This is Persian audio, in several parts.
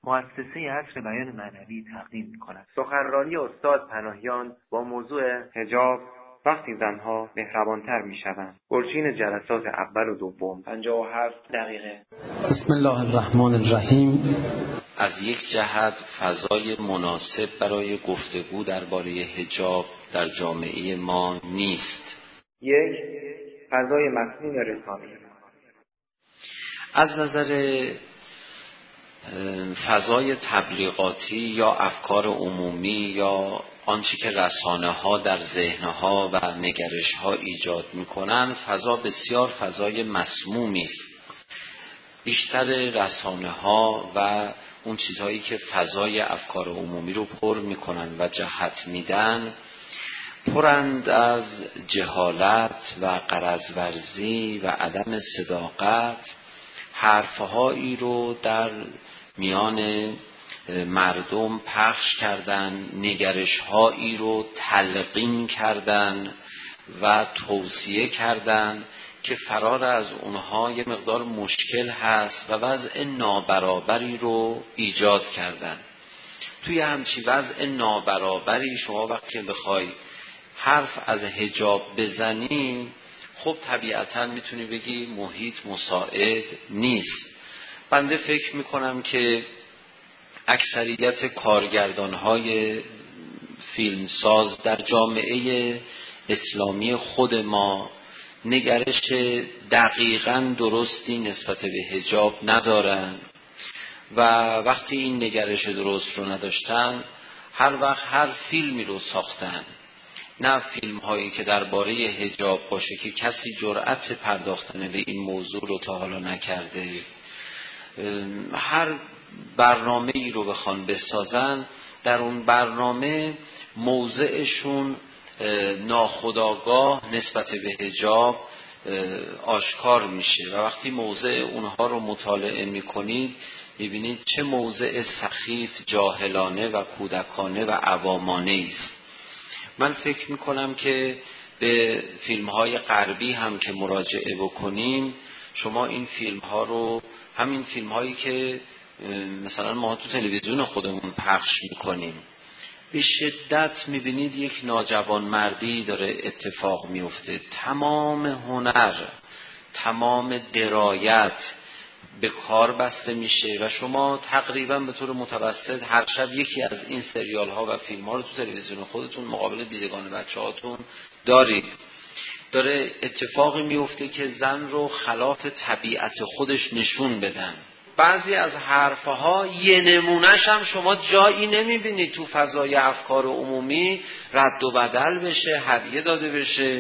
مؤسسه عصر بیان معنوی تقدیم می‌کند. سخنرانی استاد پناهیان با موضوع حجاب، وقتی زنها مهربانتر میشوند. گلچین جلسات اول و دوم 57 دقیقه. بسم الله الرحمن الرحیم. از یک جهت فضای مناسب برای گفتگو درباره حجاب در جامعه ما نیست. یک، فضای مسنون رسانه‌ای. از نظر فضای تبلیغاتی یا افکار عمومی یا آنچه که رسانه ها در ذهنها و نگرش ها ایجاد میکنن، فضا بسیار فضای مسمومی است. بیشتر رسانه ها و اون چیزهایی که فضای افکار عمومی رو پر میکنن و جهت میدن، پرند از جهالت و غرض‌ورزی و عدم صداقت، حرفهایی رو در میان مردم پخش کردن، نگرش‌هایی رو تلقین کردن و توصیه کردن که فرار از اونها یه مقدار مشکل هست و وضع نابرابری رو ایجاد کردن. توی همچین وضع نابرابری شما وقتی بخوای حرف از حجاب بزنی، خب طبیعتاً میتونی بگی محیط مساعد نیست. بنده فکر میکنم که اکثریت کارگردان‌های فیلمساز در جامعه اسلامی خود ما نگرش دقیقاً درستی نسبت به حجاب ندارن و وقتی این نگرش درست رو نداشتن، هر وقت هر فیلمی رو ساختن، نه فیلم هایی که درباره حجاب باشه که کسی جرأت پرداختن به این موضوع رو تا حالا نکرده، هر برنامه ای رو بخوان بسازن، در اون برنامه موضعشون ناخودآگاه نسبت به حجاب آشکار میشه و وقتی موضع اونها رو مطالعه میکنید میبینید چه موضع سخیف، جاهلانه و کودکانه و عوامانه است. من فکر میکنم که به فیلم های غربی هم که مراجعه بکنیم، شما این فیلم ها رو، همین فیلم هایی که مثلا ما تو تلویزیون خودمون پخش میکنیم، به شدت میبینید یک ناجوان مردی داره اتفاق میفته. تمام هنر، تمام درایت به کار بسته میشه و شما تقریبا به طور متوسط هر شب یکی از این سریال ها و فیلم ها رو تو تلویزیون خودتون مقابل دیدگان بچه هاتون دارید. داره اتفاقی میفته که زن رو خلاف طبیعت خودش نشون بدن. بعضی از حرفها یه نمونهش هم شما جایی نمیبینید تو فضای افکار عمومی رد و بدل بشه، هدیه داده بشه.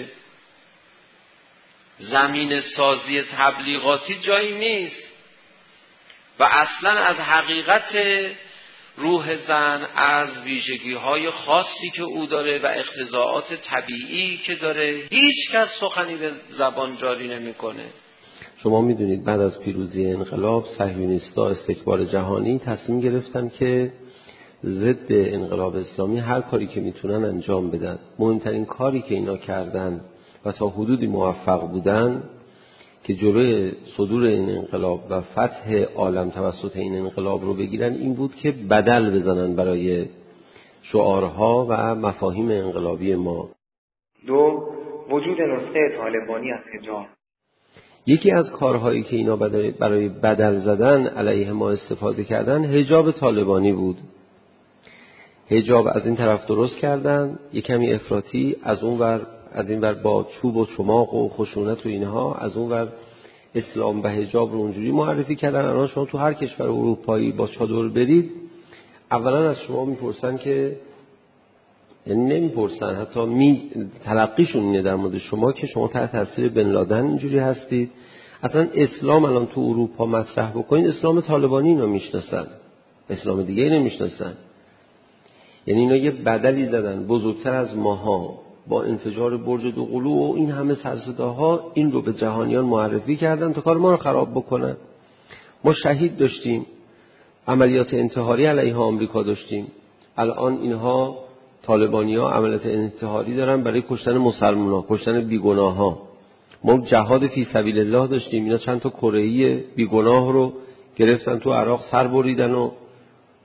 زمین سازی تبلیغاتی جایی نیست و اصلا از حقیقت روح زن، از ویژگی‌های خاصی که او داره و اقتضاعات طبیعی که داره، هیچ کس سخنی به زبان جاری نمی‌کنه. شما میدونید بعد از پیروزی انقلاب صهیونیست‌ها استکبار جهانی تصمیم گرفتن که ضد انقلاب اسلامی هر کاری که میتونن انجام بدن. مهمترین کاری که اینا کردن و تا حدودی موفق بودن که جلوی صدور این انقلاب و فتح عالم توسط این انقلاب رو بگیرن، این بود که بدل بزنن برای شعارها و مفاهیم انقلابی ما. دو، وجود نسخه طالبانی از حجاب. یکی از کارهایی که اینا برای بدل زدن علیه ما استفاده کردن، حجاب طالبانی بود. حجاب از این طرف درست کردن، یک کمی افراطی، از این ور با چوب و چماق و خشونت و اینها، از اون ور اسلام و حجاب رو اونجوری معرفی کردن. الان شما تو هر کشور اروپایی با چادر برید، اولا از شما میپرسن که، یعنی نمیپرسن، حتی تلقیشون اینه در مورد شما که شما تحت تاثیر بن لادن اینجوری هستید. اصلا اسلام الان تو اروپا مطرح بکنید، اسلام طالبانی اینا میشناسن، اسلام دیگه ای نمیشناسن. یعنی اینا یه بدلی زدن بزرگتر از ماها با انفجار برج دوقلو و این همه سرصداها، این رو به جهانیان معرفی کردن تا کار ما رو خراب بکنن. ما شهید داشتیم، عملیات انتحاری علیه آمریکا داشتیم، الان اینها طالبانی‌ها عملیات انتحاری دارن برای کشتن مسلمان‌ها، کشتن بیگناه‌ها. ما جهاد فی سبیل الله داشتیم، اینا چند تا کره‌ای بیگناه رو گرفتن تو عراق سر بریدن و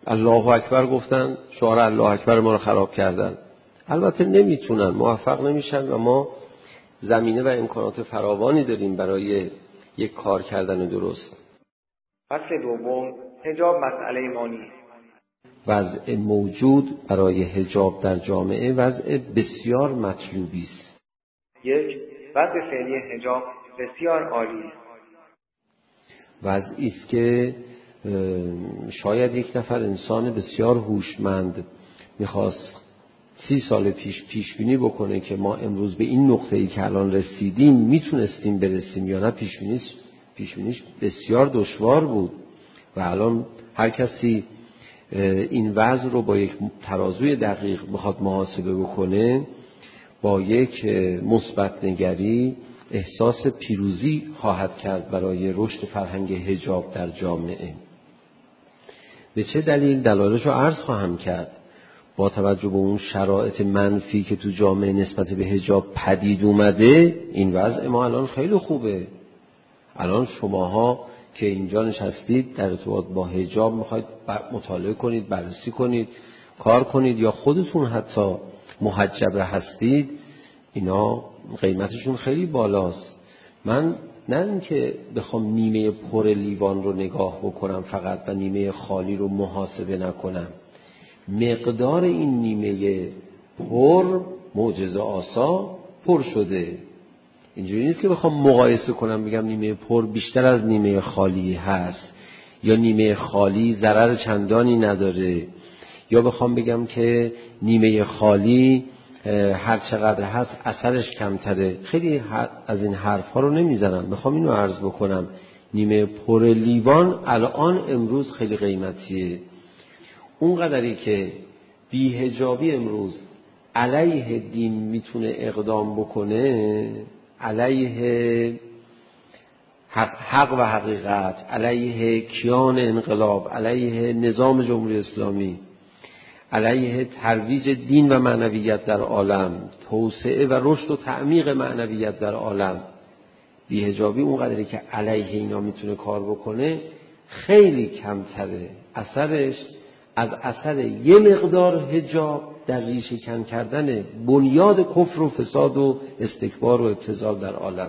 الله اکبر گفتن، شعار الله اکبر ما رو خراب کردن. البته نمیتونن، موفق نمیشن و ما زمینه و امکانات فراوانی داریم برای یک کار کردن درست. فصل دوم، حجاب مسئله ما نیست. وضع موجود برای حجاب در جامعه وضع بسیار مطلوبی است. 1. وضع فعلی حجاب بسیار عالی است. وضعی است که شاید یک نفر انسان بسیار هوشمند میخواست 30 سال پیش بینی بکنه که ما امروز به این نقطه‌ای که الان رسیدیم میتونستیم برسیم یا نه. پیش بینیش بسیار دشوار بود و الان هر کسی این وضع رو با یک ترازوی دقیق بخواد محاسبه بکنه، با یک مثبت نگری احساس پیروزی خواهد کرد برای رشد فرهنگ حجاب در جامعه. به چه دلیل؟ دلایلش رو عرض خواهم کرد. با توجه به اون شرایط منفی که تو جامعه نسبت به حجاب پدید اومده، این وضع ما الان خیلی خوبه. الان شماها که اینجا نشستید در ارتباط با حجاب میخواید مطالعه کنید، بررسی کنید، کار کنید، یا خودتون حتی محجبه هستید، اینا قیمتشون خیلی بالاست. من نه اینکه بخوام نیمه پر لیوان رو نگاه بکنم فقط و نیمه خالی رو محاسبه نکنم. مقدار این نیمه پر معجزه آسا پر شده. اینجوری نیست که بخوام مقایسه کنم بگم نیمه پر بیشتر از نیمه خالی هست یا نیمه خالی ضرر چندانی نداره، یا بخوام بگم که نیمه خالی هر چقدر هست اثرش کمتره. خیلی از این حرفا رو نمیزنم. بخوام اینو عرض بکنم، نیمه پر لیوان الان امروز خیلی قیمتیه. اون قدری که بی‌حجابی امروز علیه دین میتونه اقدام بکنه، علیه حق و حقیقت، علیه کیان انقلاب، علیه نظام جمهوری اسلامی، علیه ترویج دین و معنویت در عالم، توسعه و رشد و تعمیق معنویت در عالم، بی‌حجابی اون قدری که علیه اینا میتونه کار بکنه خیلی کمتره. اثرش از اثر یه مقدار حجاب در ریشه کن کردن بنیاد کفر و فساد و استکبار و ابتذال در عالم.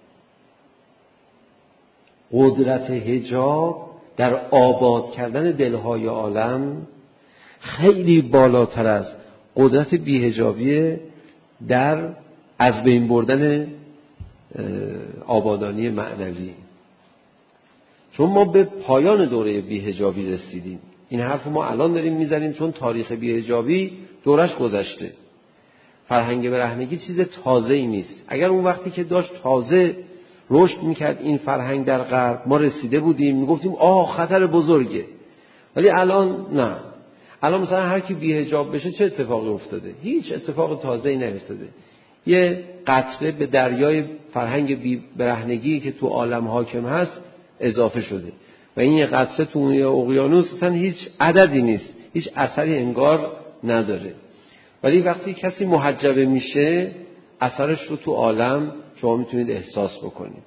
قدرت حجاب در آباد کردن دلهای عالم خیلی بالاتر از قدرت بی‌حجابی در از بین بردن آبادانی معنوی. چون ما به پایان دوره بی‌حجابی رسیدیم. این حرف ما الان داریم میزنیم چون تاریخ بی‌حجابی دورش گذشته. فرهنگ برهنگی چیز تازه‌ای نیست. اگر اون وقتی که داشت تازه رشد میکرد این فرهنگ در غرب، ما رسیده بودیم میگفتیم خطر بزرگه. ولی الان نه. الان مثلا هر کی بی‌حجاب بشه چه اتفاقی افتاده؟ هیچ اتفاق تازه‌ای نیفتاده. یه قطره به دریای فرهنگ برهنگی که تو عالم حاکم هست اضافه شده و این یه قطره تو اون اقیانوس اصلا هیچ عددی نیست، هیچ اثری انگار نداره. ولی وقتی کسی محجبه میشه اثرش رو تو عالم شما میتونید احساس بکنید.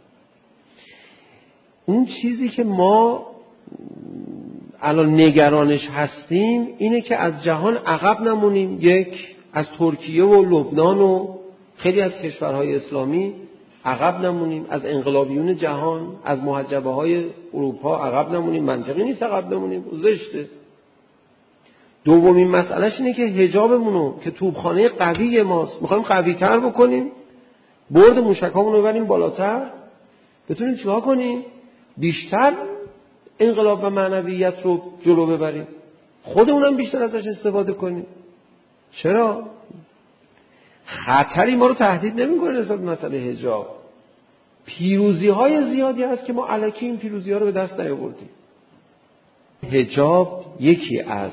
اون چیزی که ما الان نگرانش هستیم اینه که از جهان عقب نمونیم. از ترکیه و لبنان و خیلی از کشورهای اسلامی عقب نمونیم، از انقلابیون جهان، از محجبه های اروپا عقب نمونیم. منطقی نیست عقب نمونیم، زشته. دومین مسئلهش اینه که حجابمونو که توپخانه قوی ماست میخوایم قوی تر بکنیم، برد موشکامون رو ببریم بالاتر، بتونیم چیکار کنیم؟ بیشتر انقلاب و معنویت رو جلو ببریم، خودمونم بیشتر ازش استفاده کنیم. چرا؟ خطری ما رو تهدید نمی‌کنه نسبت به مسئله حجاب. پیروزی‌های زیادی هست که ما الکی این پیروزی‌ها رو به دست نیاوردیم. حجاب یکی از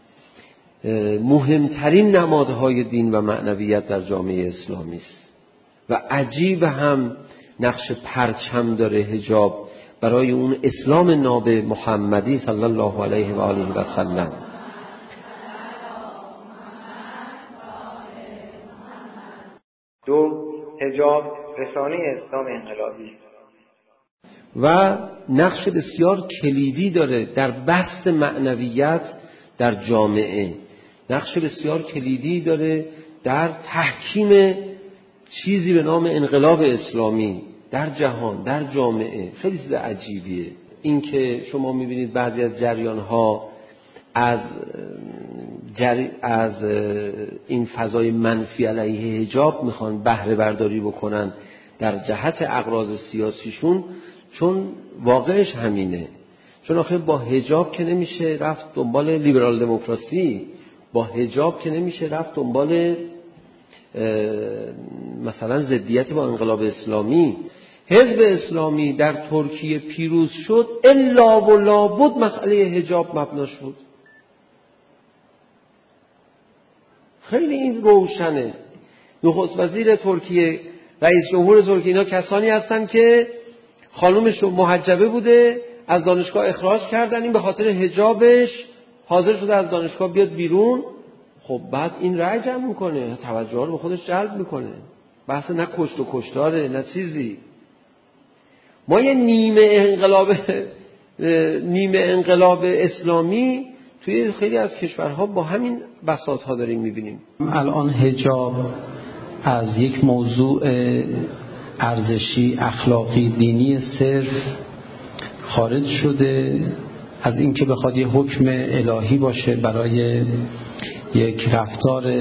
مهمترین نمادهای دین و معنویت در جامعه اسلامی است و عجیب هم نقش پرچم داره حجاب برای اون اسلام ناب محمدی صلی الله علیه و آله و سلم. دو، حجاب رسانه اسلام انقلابی. و نقش بسیار کلیدی داره در بسط معنویت در جامعه، نقش بسیار کلیدی داره در تحکیم چیزی به نام انقلاب اسلامی در جهان، در جامعه. خیلی چیز عجیبیه این که شما میبینید بعضی از جریان‌ها از این فضای منفی علیه حجاب میخوان بهره برداری بکنن در جهت اغراض سیاسیشون، چون واقعش همینه. چون آخه با حجاب که نمیشه رفت دنبال لیبرال دموکراسی، با حجاب که نمیشه رفت دنبال مثلا ضدیت با انقلاب اسلامی. حزب اسلامی در ترکیه پیروز شد، الا و لابد مسئله حجاب مبنا شد. خیلی این روشنه. نخست وزیر ترکیه، رئیس جمهور ترکیه، اینا کسانی هستن که خانومش محجبه بوده، از دانشگاه اخراج کردن، این به خاطر حجابش حاضر شده از دانشگاه بیاد بیرون. خب بعد این رأی جمع میکنه، توجه رو به خودش جلب میکنه. بحث نه کشت و کشتاره نه چیزی. ما یه نیمه انقلاب اسلامی توی خیلی از کشورها با همین بساط‌ها داریم میبینیم. الان حجاب از یک موضوع ارزشی، اخلاقی، دینی صرف خارج شده، از اینکه بخواد یه حکم الهی باشه برای یک رفتار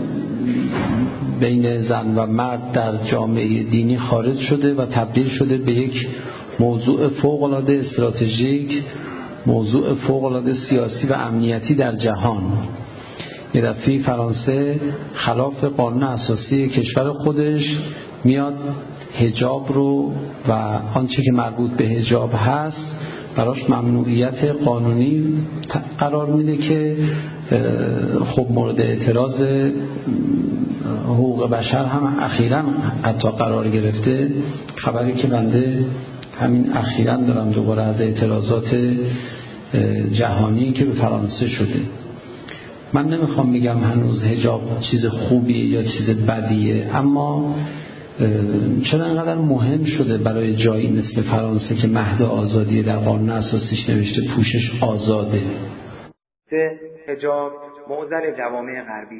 بین زن و مرد در جامعه دینی خارج شده و تبدیل شده به یک موضوع فوق‌العاده استراتژیک، موضوع فوق‌العاده سیاسی و امنیتی در جهان. یه دفعه فرانسه خلاف قانون اساسی کشور خودش میاد حجاب رو و آنچه که مربوط به حجاب هست براش ممنوعیت قانونی قرار میده که خب مورد اعتراض حقوق بشر هم اخیراً حتی قرار گرفته. خبری که بنده همین اخیراً دارم دوباره از اعتراضات جهانی که به فرانسه شده. من نمیخوام بگم هنوز حجاب چیز خوبیه یا چیز بدیه، اما چرا اینقدر مهم شده برای جایی مثل فرانسه که مهد آزادی در قانون اساسیش نوشته پوشش آزاده؟ حجاب معضل جوامع غربی.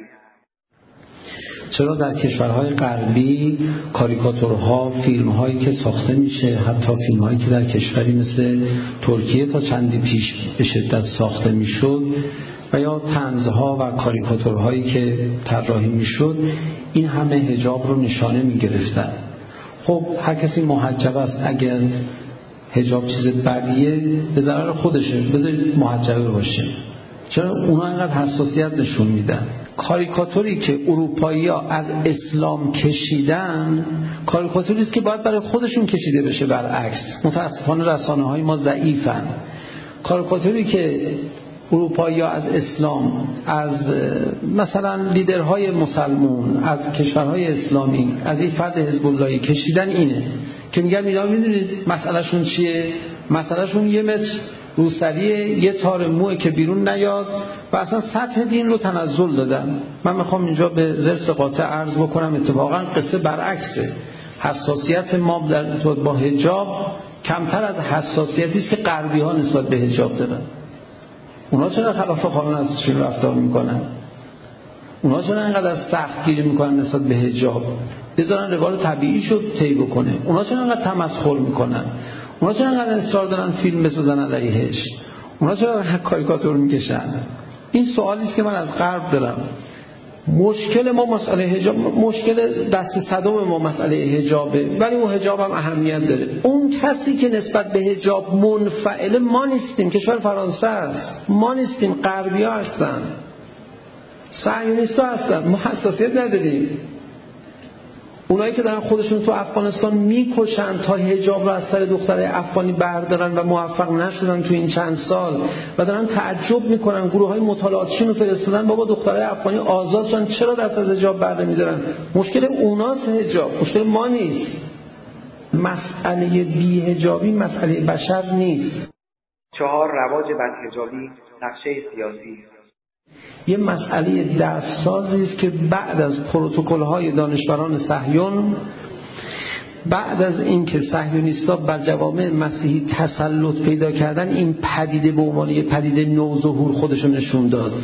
چرا در کشورهای غربی کاریکاتورها، فیلم‌هایی که ساخته میشه، حتی فیلم‌هایی که در کشوری مثل ترکیه تا چندی پیش به شدت ساخته میشد و یا طنزها و کاریکاتورهایی که طراحی میشد، این همه حجاب رو نشانه میگرفتن. خب هر کسی محجب است، اگر حجاب چیز بدیه به ضرر خودشه، بذارید محجبه باشه. چرا اونا اینقدر حساسیت نشون میدن؟ کاریکاتوری که اروپایی‌ها از اسلام کشیدن کاریکاتوری است که باید برای خودشون کشیده بشه. برعکس متاسفانه رسانه‌های ما ضعیفن. کاریکاتوری که اروپایی‌ها از اسلام، از مثلا لیدرهای مسلمون، از کشورهای اسلامی، از این فرد حزب اللهی کشیدن اینه که میگن اینا میدونید مسئلهشون چیه؟ مسئلهشون 1 متر روسریه، یه تار موه که بیرون نیاد و اصلا سطح دین رو تنزل دادن. من میخوام اینجا به ضرس قاطع عرض بکنم اتفاقا قصه برعکسه. حساسیت ما در ارتباط با حجاب کمتر از حساسیتی است که غربی ها نسبت به حجاب دارن. اونا چرا خلاف قانون اساسی رفتار میکنن؟ اونا چرا اینقدر سخت گیری میکنن نسبت به حجاب؟ بذارن روال طبیعی شد طی بکنه. اونا چرا اینقدر تمسخر میکنن؟ اونا چرا اینقدر اصرار دارن فیلم بسازن علیهش؟ اونا چرا کاریکاتور میکشن؟ این سوالی است که من از غرب دارم. مشکل ما مسئله حجاب، مشکل دست صدام ما مسئله حجابه، ولی اون حجاب هم اهمیت داره. اون کسی که نسبت به حجاب منفعل ما نیستیم، کشور فرانسه است، ما نیستیم، غربی ها هستن، صهیونیست ها هستن، ما حساسیت نداریم. اونایی که دارن خودشون تو افغانستان میکشن تا حجاب رو از سر دخترای افغانی بردارن و موفق نشدن تو این چند سال و دارن تعجب میکنن، گروه های مطالعاتشون رو فرستادن بابا دخترای افغانی آزاد شدن، چرا دست از حجاب بر نمیدارن؟ مشکل اوناست حجاب، مشکل ما نیست. مسئله بی‌حجابی مسئله بشر نیست. 4 رواج بدحجابی نقشه سیاسی. یه مسئله دستسازی است که بعد از پروتکل‌های دانشوران صهیون بعد از اینکه صهیونیست‌ها بر جوامع مسیحی تسلط پیدا کردن، این پدیده به عنوان یه پدیده نوظهور خودش رو نشون داد،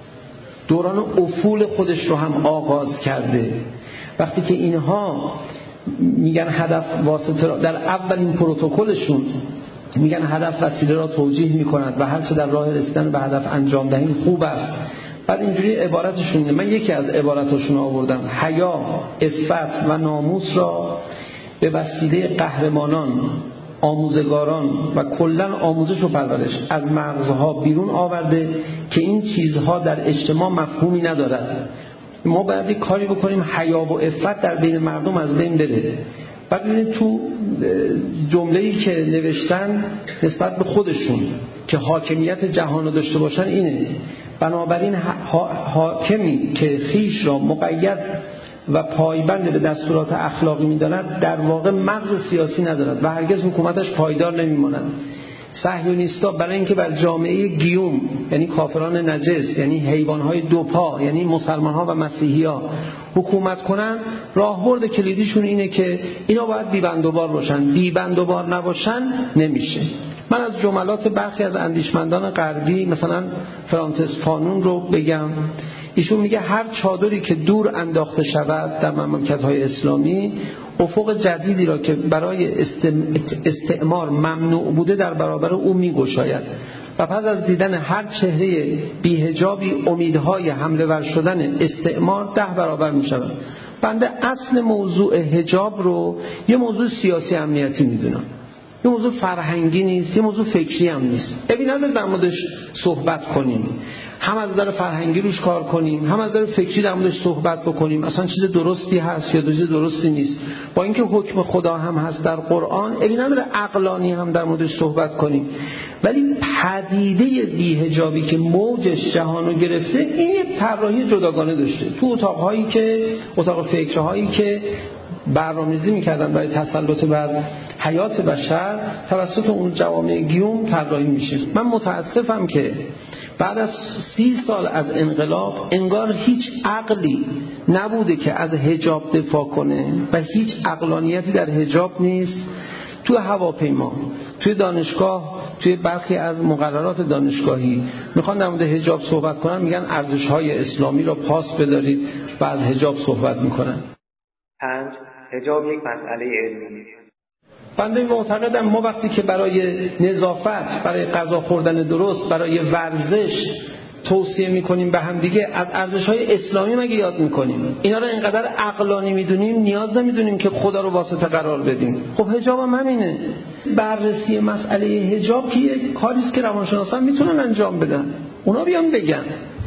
دوران افول خودش رو هم آغاز کرده. وقتی که اینها میگن هدف واسطه را در اولین پروتکلشون میگن هدف وسیله را توجیه میکنند و هر چه در راه رسیدن به هدف انجام دهیم خوب است. بعد اینجوری عبارتشون، من یکی از عباراتشون آوردم: حیا، عفت و ناموس را به وسیله قهرمانان، آموزگاران و کلن آموزش و پرورش از مغزها بیرون آورده که این چیزها در اجتماع مفهومی ندارد. ما باید کاری بکنیم حیا و عفت در بین مردم از بین بره. بعد ببینید تو جمله‌ای که نوشتن نسبت به خودشون که حاکمیت جهان رو داشته باشن اینه: بنابراین حاکمی که خیش را مقید و پایبند به دستورات اخلاقی می‌داند در واقع مغز سیاسی ندارد و هرگز حکومتش پایدار نمی‌ماند. صهیونیست‌ها برای اینکه بر جامعه گیوم، یعنی کافران نجس، یعنی حیوان‌های دوپا، یعنی مسلمان‌ها و مسیحی‌ها حکومت کنن، راهبرد کلیدیشون اینه که اینا باید بی‌بندوبار باشن. بی‌بندوبار نباشن نمیشه. من از جملات برخی از اندیشمندان غربی مثلا فرانسیس فانون رو بگم. ایشون میگه هر چادری که دور انداخته شود در مملکت‌های اسلامی، افق جدیدی را که برای استعمار ممنوع بوده در برابر او میگشاید و پس از دیدن هر چهره بی‌حجابی امیدهای حمله ور شدن استعمار 10 برابر میشود. بنده اصل موضوع حجاب رو یه موضوع سیاسی امنیتی میدونم، یه موضوع فرهنگی نیست، یه موضوع فکری هم نیست. ببینید در موردش صحبت کنیم، هم از نظر فرهنگی روش کار کنیم، هم از نظر فکری در موردش صحبت بکنیم، اصلا چیز درستی هست یا چیز درستی نیست. با اینکه حکم خدا هم هست در قرآن، ببینید عقلانی هم در موردش صحبت کنیم. ولی پدیده بی‌حجابی که موجش جهانو گرفته، این یک طراحی جداگانه داشته. تو اتاق فکرهایی که برنامه‌ریزی می‌کردن برای تسلط بر حیات بشر توسط اون جوامع گیوم طراحی میشه. من متاسفم که بعد از 30 سال از انقلاب انگار هیچ عقلی نبوده که از حجاب دفاع کنه و هیچ عقلانیتی در حجاب نیست. تو هواپیما، توی دانشگاه، توی برخی از مقررات دانشگاهی میخوان در مورد حجاب صحبت کنن، میگن ارزش‌های اسلامی را پاس بدارید و از حجاب صحبت میکنن. 5. حجاب یک مسئله علمی. بنده معتقدم ما وقتی که برای نظافت، برای غذا خوردن درست، برای ورزش توصیه میکنیم به هم دیگه، از ارزش‌های اسلامی مگه یاد میکنیم؟ اینا رو اینقدر عقلانی میدونیم، نیاز نمیدونیم که خدا رو واسطه قرار بدیم. خب حجاب هم همینه. بررسی مسئله حجاب که یک کاری است که روانشناسان میتونن انجام بدن، اونا بیان بگن.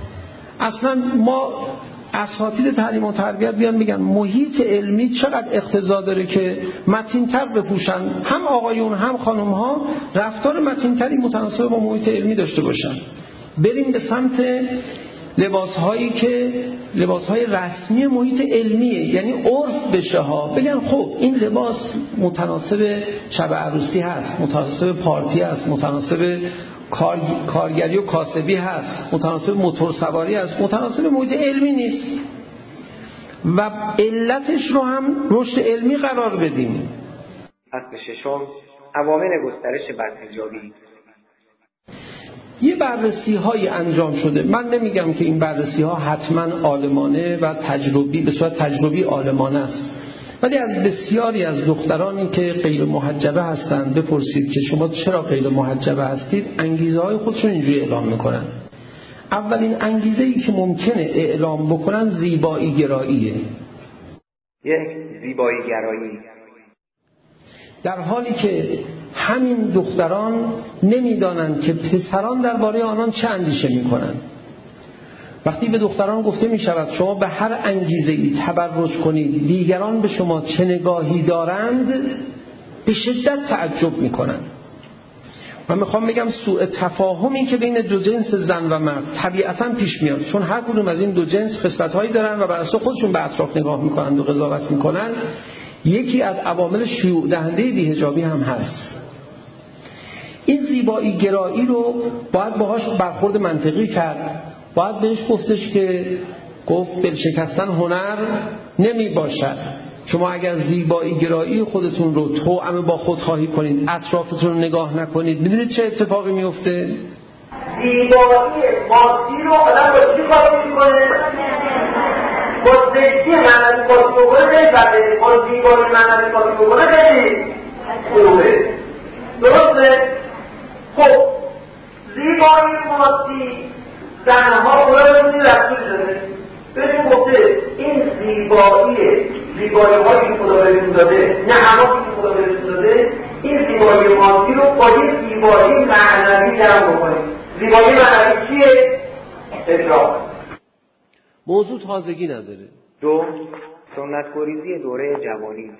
اصلا ما اساتید تعلیم و تربیت بیان بگن محیط علمی چقدر اقتضا داره که متین‌تر بپوشن، هم آقایون هم خانم‌ها رفتار متین‌تری متناسب با محیط علمی داشته باشن. بریم به سمت لباس‌هایی که لباس‌های رسمی محیط علمیه، یعنی عرف بشه ها، بگن خب این لباس متناسب شب عروسی هست، متناسب پارتی هست، متناسب کارگری و کاسبی هست، متناسب موتور سواری هست، متناسب محیط علمی نیست و علتش رو هم رشد علمی قرار بدیم. فصل 6. عوامل گسترش بدحجابی. یه بررسی های انجام شده. من نمیگم که این بررسی ها حتما عالمانه و تجربی به صورت تجربی عالمانه است، ولی از بسیاری از دخترانی که غیر محجبه هستند بپرسید که شما چرا غیر محجبه هستید، انگیزه های خودشون اینجوری اعلام میکنن. اولین انگیزه ای که ممکنه اعلام بکنن زیبایی گراییه. زیبایی گرایی. در حالی که همین دختران نمیدانند که پسران درباره آنان چه اندیشه میکنن. وقتی به دختران گفته می شود شما به هر انگیزه‌ای تبرج کنید، دیگران به شما چه نگاهی دارند، به شدت تعجب می کنند. من میخوام بگم سوء تفاهمی که بین دو جنس زن و مرد طبیعتاً پیش میاد، چون هر کدوم از این دو جنس خصلت‌هایی دارن و بر اساس خودشون به اطراف نگاه میکنند و قضاوت میکنن، یکی از عوامل شیوع دهنده بی‌حجابی هم هست. این زیبایی گرایی رو باید باهاش برخورد منطقی کرد. باید بهش گفتش که گفت دل شکستن هنر نمی باشد. شما اگر زیبایی گرایی خودتون رو توأم با خود خواهی کنید، اطرافتون رو نگاه نکنید، میدونید چه اتفاقی میفته؟ زیبایی مادی رو آدم با چی کافی میکنه؟ با زشتی معنوی کافی بکنه خیلی بده، با زیبایی معنوی کافی بکنه خیلی خوبه. درسته؟ خب زیبایی مادی زنها خدا بهشون رسول داده، بهشون گفته این زیبایی هایی که خدا بهشون داده، نعماتی که خدا بهشون داده، این زیبایی مادی رو با این زیبایی معنوی جمع بکنید. زیبایی معنوی چیه؟ اجرا. موضوع تازگی نداره. 2. سنت‌گریزی دوره جوانی.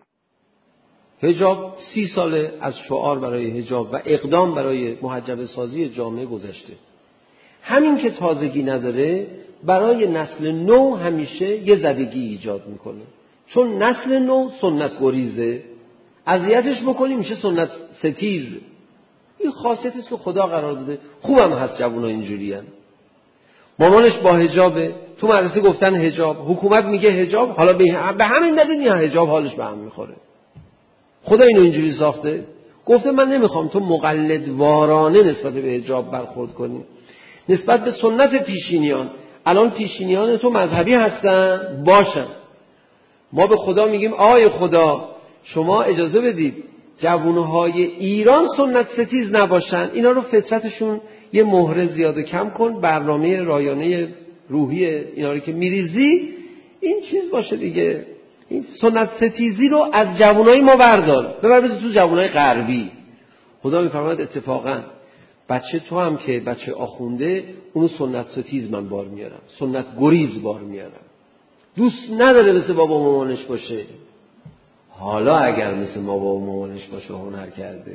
حجاب 30 ساله از شعار برای حجاب و اقدام برای محجبه سازی جامعه گذشته. همین که تازگی نداره برای نسل نو همیشه یه زدگی ایجاد میکنه، چون نسل نو سنت گریزه، اذیتش بکنی میشه سنت ستیز. این خاصیتی است که خدا قرار داده. خوبم هست جوونا اینجوریان. مامانش با حجابه، تو مدرسه گفتن حجاب، حکومت میگه حجاب، حالا به همین دلیل یا حجاب حالش به هم میخوره. خدا اینو اینجوری ساخته، گفته من نمیخوام تو مقلد وارانه نسبت به حجاب برخورد کنی، نسبت به سنت پیشینیان. الان پیشینیان تو مذهبی هستن باشن، ما به خدا میگیم آی خدا شما اجازه بدید جوانهای ایران سنت ستیز نباشن، اینا رو فطرتشون یه مهره زیاده کم کن، برنامه رایانه روحی اینا رو که میریزی این چیز باشه دیگه، این سنت ستیزی رو از جوانای ما بردار ببر بذار تو جوانای غربی. خدا میفرماید اتفاقا بچه تو هم که بچه آخونده اونو سنت ستیز من بار میارم، سنت گریز بار میارم، دوست نداره مثل بابا مامانش باشه. حالا اگر مثل بابا مامانش باشه هنر کرده،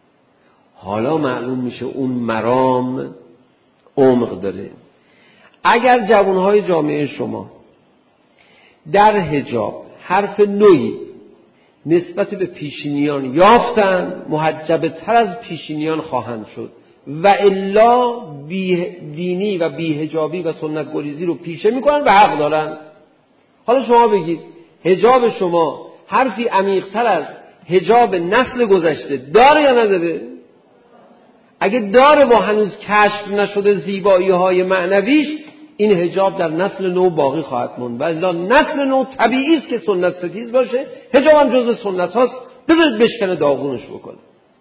حالا معلوم میشه اون مرام عمق داره. اگر جوانهای جامعه شما در حجاب حرف نوعی نسبت به پیشینیان یافتن، محجبه تر از پیشینیان خواهند شد و الا بی دینی و بی حجابی و سنت گریزی رو پیشه میکنن و حق دارن. حالا شما بگید حجاب شما حرفی عمیق‌تر از حجاب نسل گذشته داره یا نداره؟ اگه داره با هنوز کشف نشده زیبایی‌های معنویش، این حجاب در نسل نو باقی خواهد موند. ولی نسل نو طبیعی است که سنت ستیز باشه، حجاب هم جزء سنت هاست، بذارید بشکنه داغونش بکنه.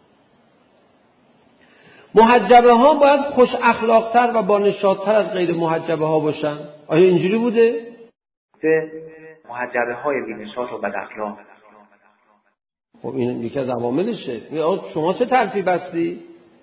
محجبه ها باید خوش اخلاق‌تر و با نشاط‌تر از غیر محجبه ها باشن. آیا اینجوری بوده؟ 3. محجبه های بی‌نشاط و بد اخلاق. خب این یکی از عواملشه. شما چه طرفی بستی؟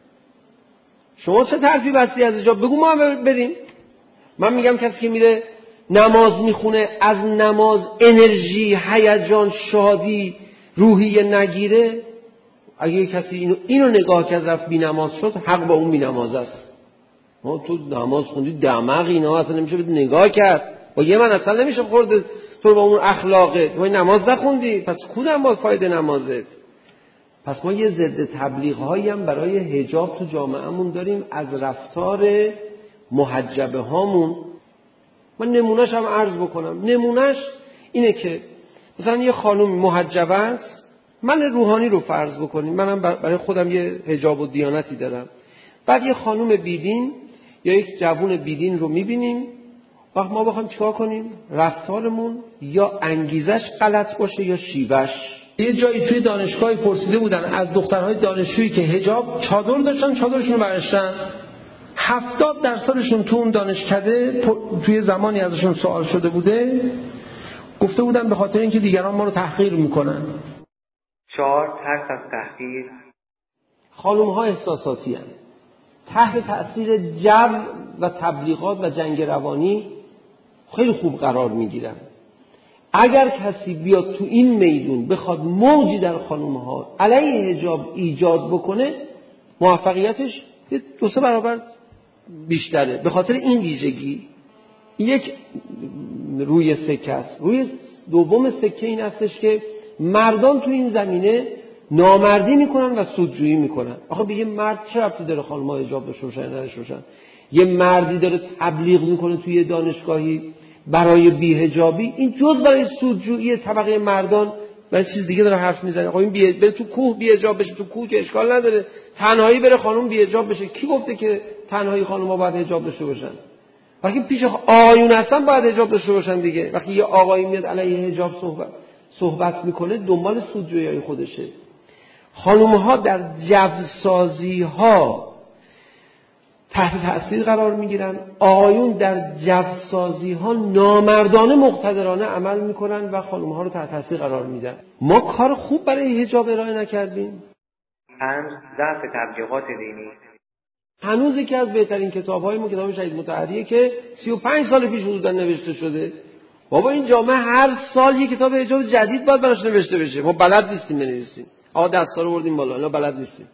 شما چه طرفی بستی از حجاب؟ بگو ما بریم. من میگم کسی که میره نماز میخونه از نماز انرژی، هیجان، شادی، روحیه نگیره، اگه کسی اینو نگاه کرد رفت بی نماز شد، حق با اون بی نماز است. تو نماز خوندی دماغ اینا اصلا نمیشه بهت نگاه کرد، با یه من اصلا نمیشه خورده تو با اون اخلاقت، تو نماز نخوندی پس کدوم باز فایده نمازت؟ پس ما یه ضد تبلیغ هایی هم برای حجاب تو جامعهمون داریم از رفتار محجبه هامون. من نمونهش هم عرض بکنم. نمونهش اینه که مثلا یه خانم محجبه است، من روحانی رو فرض بکنیم، منم برای خودم یه حجاب و دیانتی دارم، بعد یه خانم بیدین یا یک جوون بیدین رو میبینیم، وقت ما بخوایم چیکار کنیم؟ رفتارمون یا انگیزش غلط باشه یا شیوهش. یه جایی توی دانشگاهی پرسیده بودن از دخترهای دانشجویی که حجاب چادر داشتن، چادرشون رو برداشتن، 70% تو اون دانشکده توی زمانی ازشون سوال شده بوده گفته بودن به خاطر اینکه دیگران ما رو تحقیر میکنن. 4. ترس از تحقیر. خانم ها احساساتی هستند، تحت تأثیر جو و تبلیغات و جنگ روانی خیلی خوب قرار میگیرن. اگر کسی بیاد تو این میدون بخواد موجی در خانم ها علیه حجاب ایجاد بکنه، موفقیتش 2-3 برابر بیشتره. به خاطر این ویژگی یک روی سکه است. روی دوم سکه این هستش که مردان تو این زمینه نامردی میکنن و سودجویی میکنن. آخه به یه مرد چه ربطی داره خانم‌ها حجاب داشته باشن یا نداشته باشن؟ یه مردی داره تبلیغ میکنه توی دانشگاهی برای بی‌حجابی این جز برای سودجویی طبقه مردان برای چیز دیگه داره حرف میزنه. خب این بره تو کوه بی‌حجاب بشه، تو کوه که اشکال نداره، تنهایی بره خانم بی‌حجاب بشه. کی گفته که تنهایی خانم‌ها باید حجاب داشته باشن؟ وقتی پیش آقایون هستن باید حجاب داشته باشن دیگه. وقتی یه آقایی میاد علیه حجاب صحبت میکنه دنبال سودجویی خودشه. خانم‌ها در جوسازی‌ها تحت تأثیر قرار میگیرن، آقایون در جوسازی‌ها نامردانه مقتدرانه عمل میکنن و خانم‌ها رو تحت تأثیر قرار میدن. ما کار خوب برای حجاب ارائه نکردیم. 5. ضعف تبلیغات دینی. هنوز یکی از بهترین کتاب‌های ما کتاب شهید مطهریه که 35 سال پیش حدوداً نوشته شده. بابا این جامعه هر سال یک کتاب حجاب جدید باید براش نوشته بشه. ما بلد نیستیم بنویسیم. دستا رو بردیم بالا، اینا بلد نیستیم.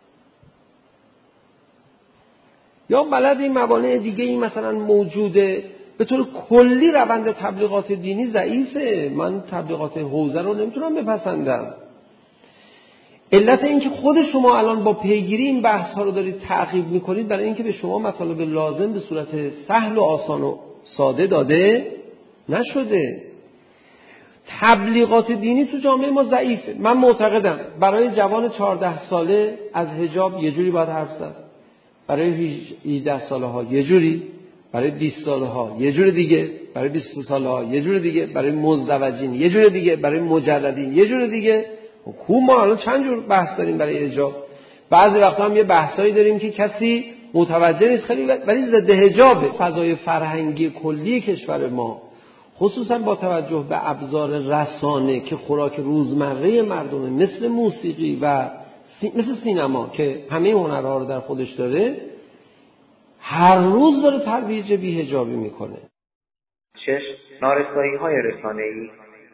یا بلد این موانع دیگه این مثلا موجوده. به طور کلی روند تبلیغات دینی ضعیفه. من تبلیغات حوزه رو نمیتونم بپسندم. علت این که خود شما الان با پیگیری این بحث ها رو دارید تعقیب میکنید برای اینکه به شما مطالب لازم به صورت سهل و آسان و ساده داده نشده. تبلیغات دینی تو جامعه ما ضعیفه. من معتقدم برای جوان 14 ساله از حجاب یه جوری باید حرف زد، برای 18 ساله ها یه جوری، برای 20 ساله ها یه جور دیگه، برای 22 ساله ها یه جور دیگه، برای مزدوجین یه جور دیگه، برای مجردین یه جور دیگه. ما الان چند جور بحث داریم برای حجاب. بعضی وقتا هم یه بحثایی داریم که کسی متوجه نیست خیلی ولی ضد حجابه. فضای فرهنگی کلی کشور ما خصوصا با توجه به ابزار رسانه که خوراک روزمره مردمه، مثل موسیقی و مثل سینما که همه هنرها رو در خودش داره، هر روز داره ترویج بی‌حجابی میکنه. 6. نارسایی‌های رسانه‌ای.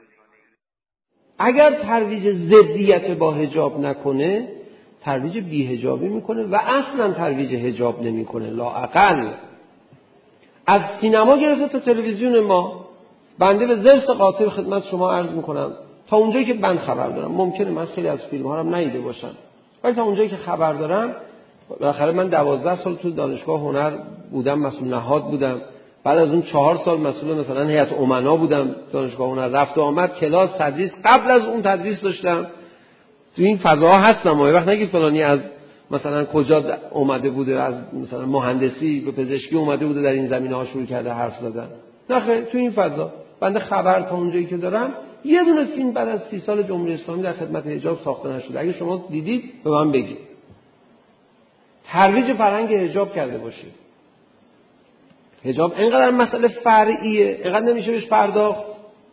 اگر ترویج ضدیت با حجاب نکنه، ترویج بی‌حجابی میکنه و اصلا ترویج حجاب نمیکنه. لااقل از سینما گرفته تا تلویزیون ما، بنده به ضرس قاطع خدمت شما عرض میکنم تا اونجایی که من خبر دارم، ممکنه من خیلی از فیلم ها رو ندیده باشم ولی تا اونجایی که خبر دارم، بالاخره من 12 سال تو دانشگاه هنر بودم، مسئول نهاد بودم، بعد از اون 4 سال مسئول مثلا هیئت امنا بودم دانشگاه هنر، رفت و آمد، کلاس، تدریس، قبل از اون تدریس داشتم، تو این فضاها هستم. وقت نگید فلانی از مثلا کجا اومده بوده، از مثلا مهندسی به پزشکی اومده بوده در این زمینه‌ها شروع کرده حرف زدن. نه خیر، تو این فضا بنده خبر تا اونجایی که دارم یه دونه فیلم بعد از 30 سال جمهوری اسلامی در خدمت حجاب ساخته نشده. اگه شما دیدید به من بگید. ترویج فرهنگ حجاب کرده باشید. حجاب اینقدر مسئله فرعیه، اینقدر نمیشه بهش پرداخت.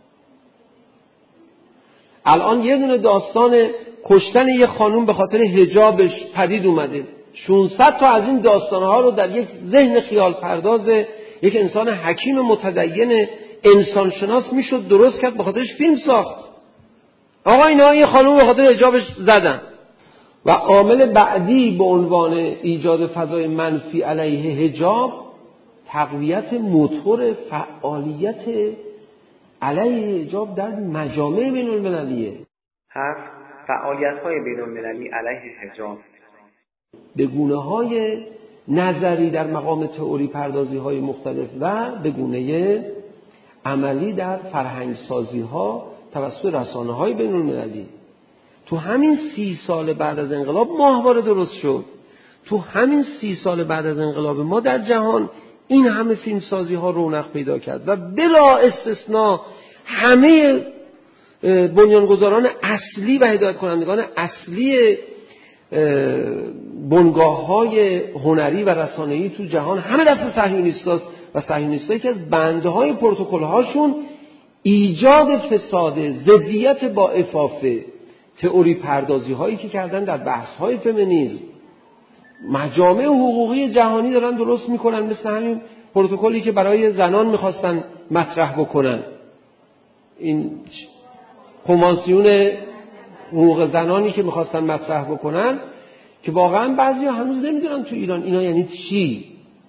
الان یه دونه داستان کشتن یه خانوم به خاطر حجابش پدید اومده. 600 تا از این داستانها رو در یک ذهن خیال پرداز یک انسان حکیم متدین انسانشناس میشد درست کرد، به خاطرش فیلم ساخت. آقا اینا یه خانوم به خاطر حجابش زدن. و عامل بعدی به عنوان ایجاد فضای منفی علیه حجاب، تقویت موتور فعالیت علیه حجاب در مجامع بین المللیه. 7. فعالیت‌های بین المللی علیه حجاب. به گونه‌های نظری در مقام تئوری پردازی‌های مختلف و به گونه عملی در فرهنگسازی‌ها توسط رسانه‌های بین المللی. تو همین 30 سال بعد از انقلاب ماهواره درست شد. تو همین 30 سال بعد از انقلاب ما در جهان این همه فیلمسازی‌ها رونق پیدا کرد و بلا استثناء همه بنیانگذاران اصلی و هدایت کنندگان اصلی بنگاه‌های هنری و رسانه‌ای تو جهان همه دست صهیونیستاست و صهیونیستایی که از بندهای پروتکل‌هاشون ایجاد فساد، ضدیت با عفافه، تئوری پردازی‌هایی که کردن در بحث‌های فمینیسم، مجامع حقوقی جهانی دارن درست میکنن، مثل همین پروتکلی که برای زنان میخواستن مطرح بکنن، این کنوانسیون حقوق زنانی که میخواستن مطرح بکنن، که واقعا بعضیا هنوز نمیدونن تو ایران اینا یعنی چی.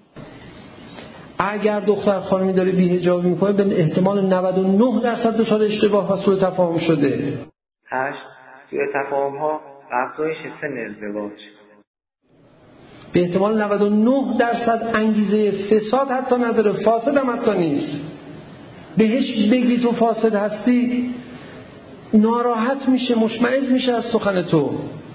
اگر دختر خانمی داره بی‌حجابی میکنه به احتمال 99% دچار اشتباه و سوء تفاهم شده. 8. سوء تفاهم‌ها و افزایش سن ازدواج. به احتمال 99% انگیزه فساد حتی نداره، فاسد هم حتی نیست. بهش بگی تو فاسد هستی ناراحت میشه، مشمئز میشه از سخن تو.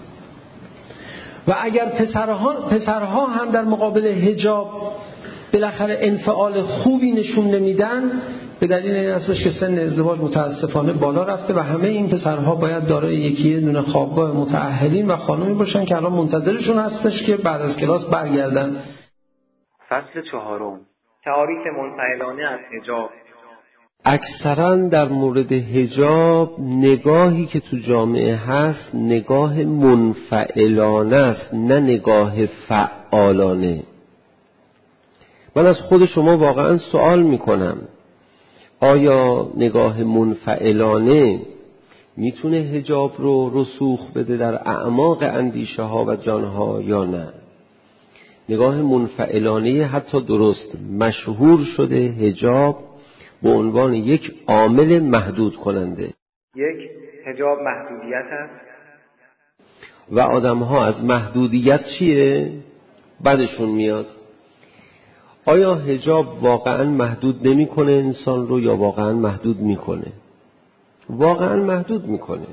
و اگر پسرها هم در مقابل حجاب بالاخره انفعال خوبی نشون نمیدن، به دلیل این هستش که سن ازدواج متاسفانه بالا رفته و همه این پسرها باید دارای یکی دونه خوابگاه متأهلین و خانومی باشن که الان منتظرشون هستش که بعد از کلاس برگردن. فصل 4. تعاریف منفعلانه از حجاب. اکثرا در مورد حجاب نگاهی که تو جامعه هست نگاه منفعلانه است، نه نگاه فعالانه. من از خود شما واقعا سوال میکنم، آیا نگاه منفعلانه میتونه حجاب رو رسوخ بده در اعماق اندیشه ها و جان ها یا نه؟ نگاه منفعلانه حتی درست مشهور شده حجاب به عنوان یک عامل محدود کننده. یک، حجاب محدودیت است و آدم ها از محدودیت چیه؟ بدشون میاد. آیا حجاب واقعا محدود نمی کنه انسان رو یا واقعا محدود میکنه؟ واقعا محدود میکنه.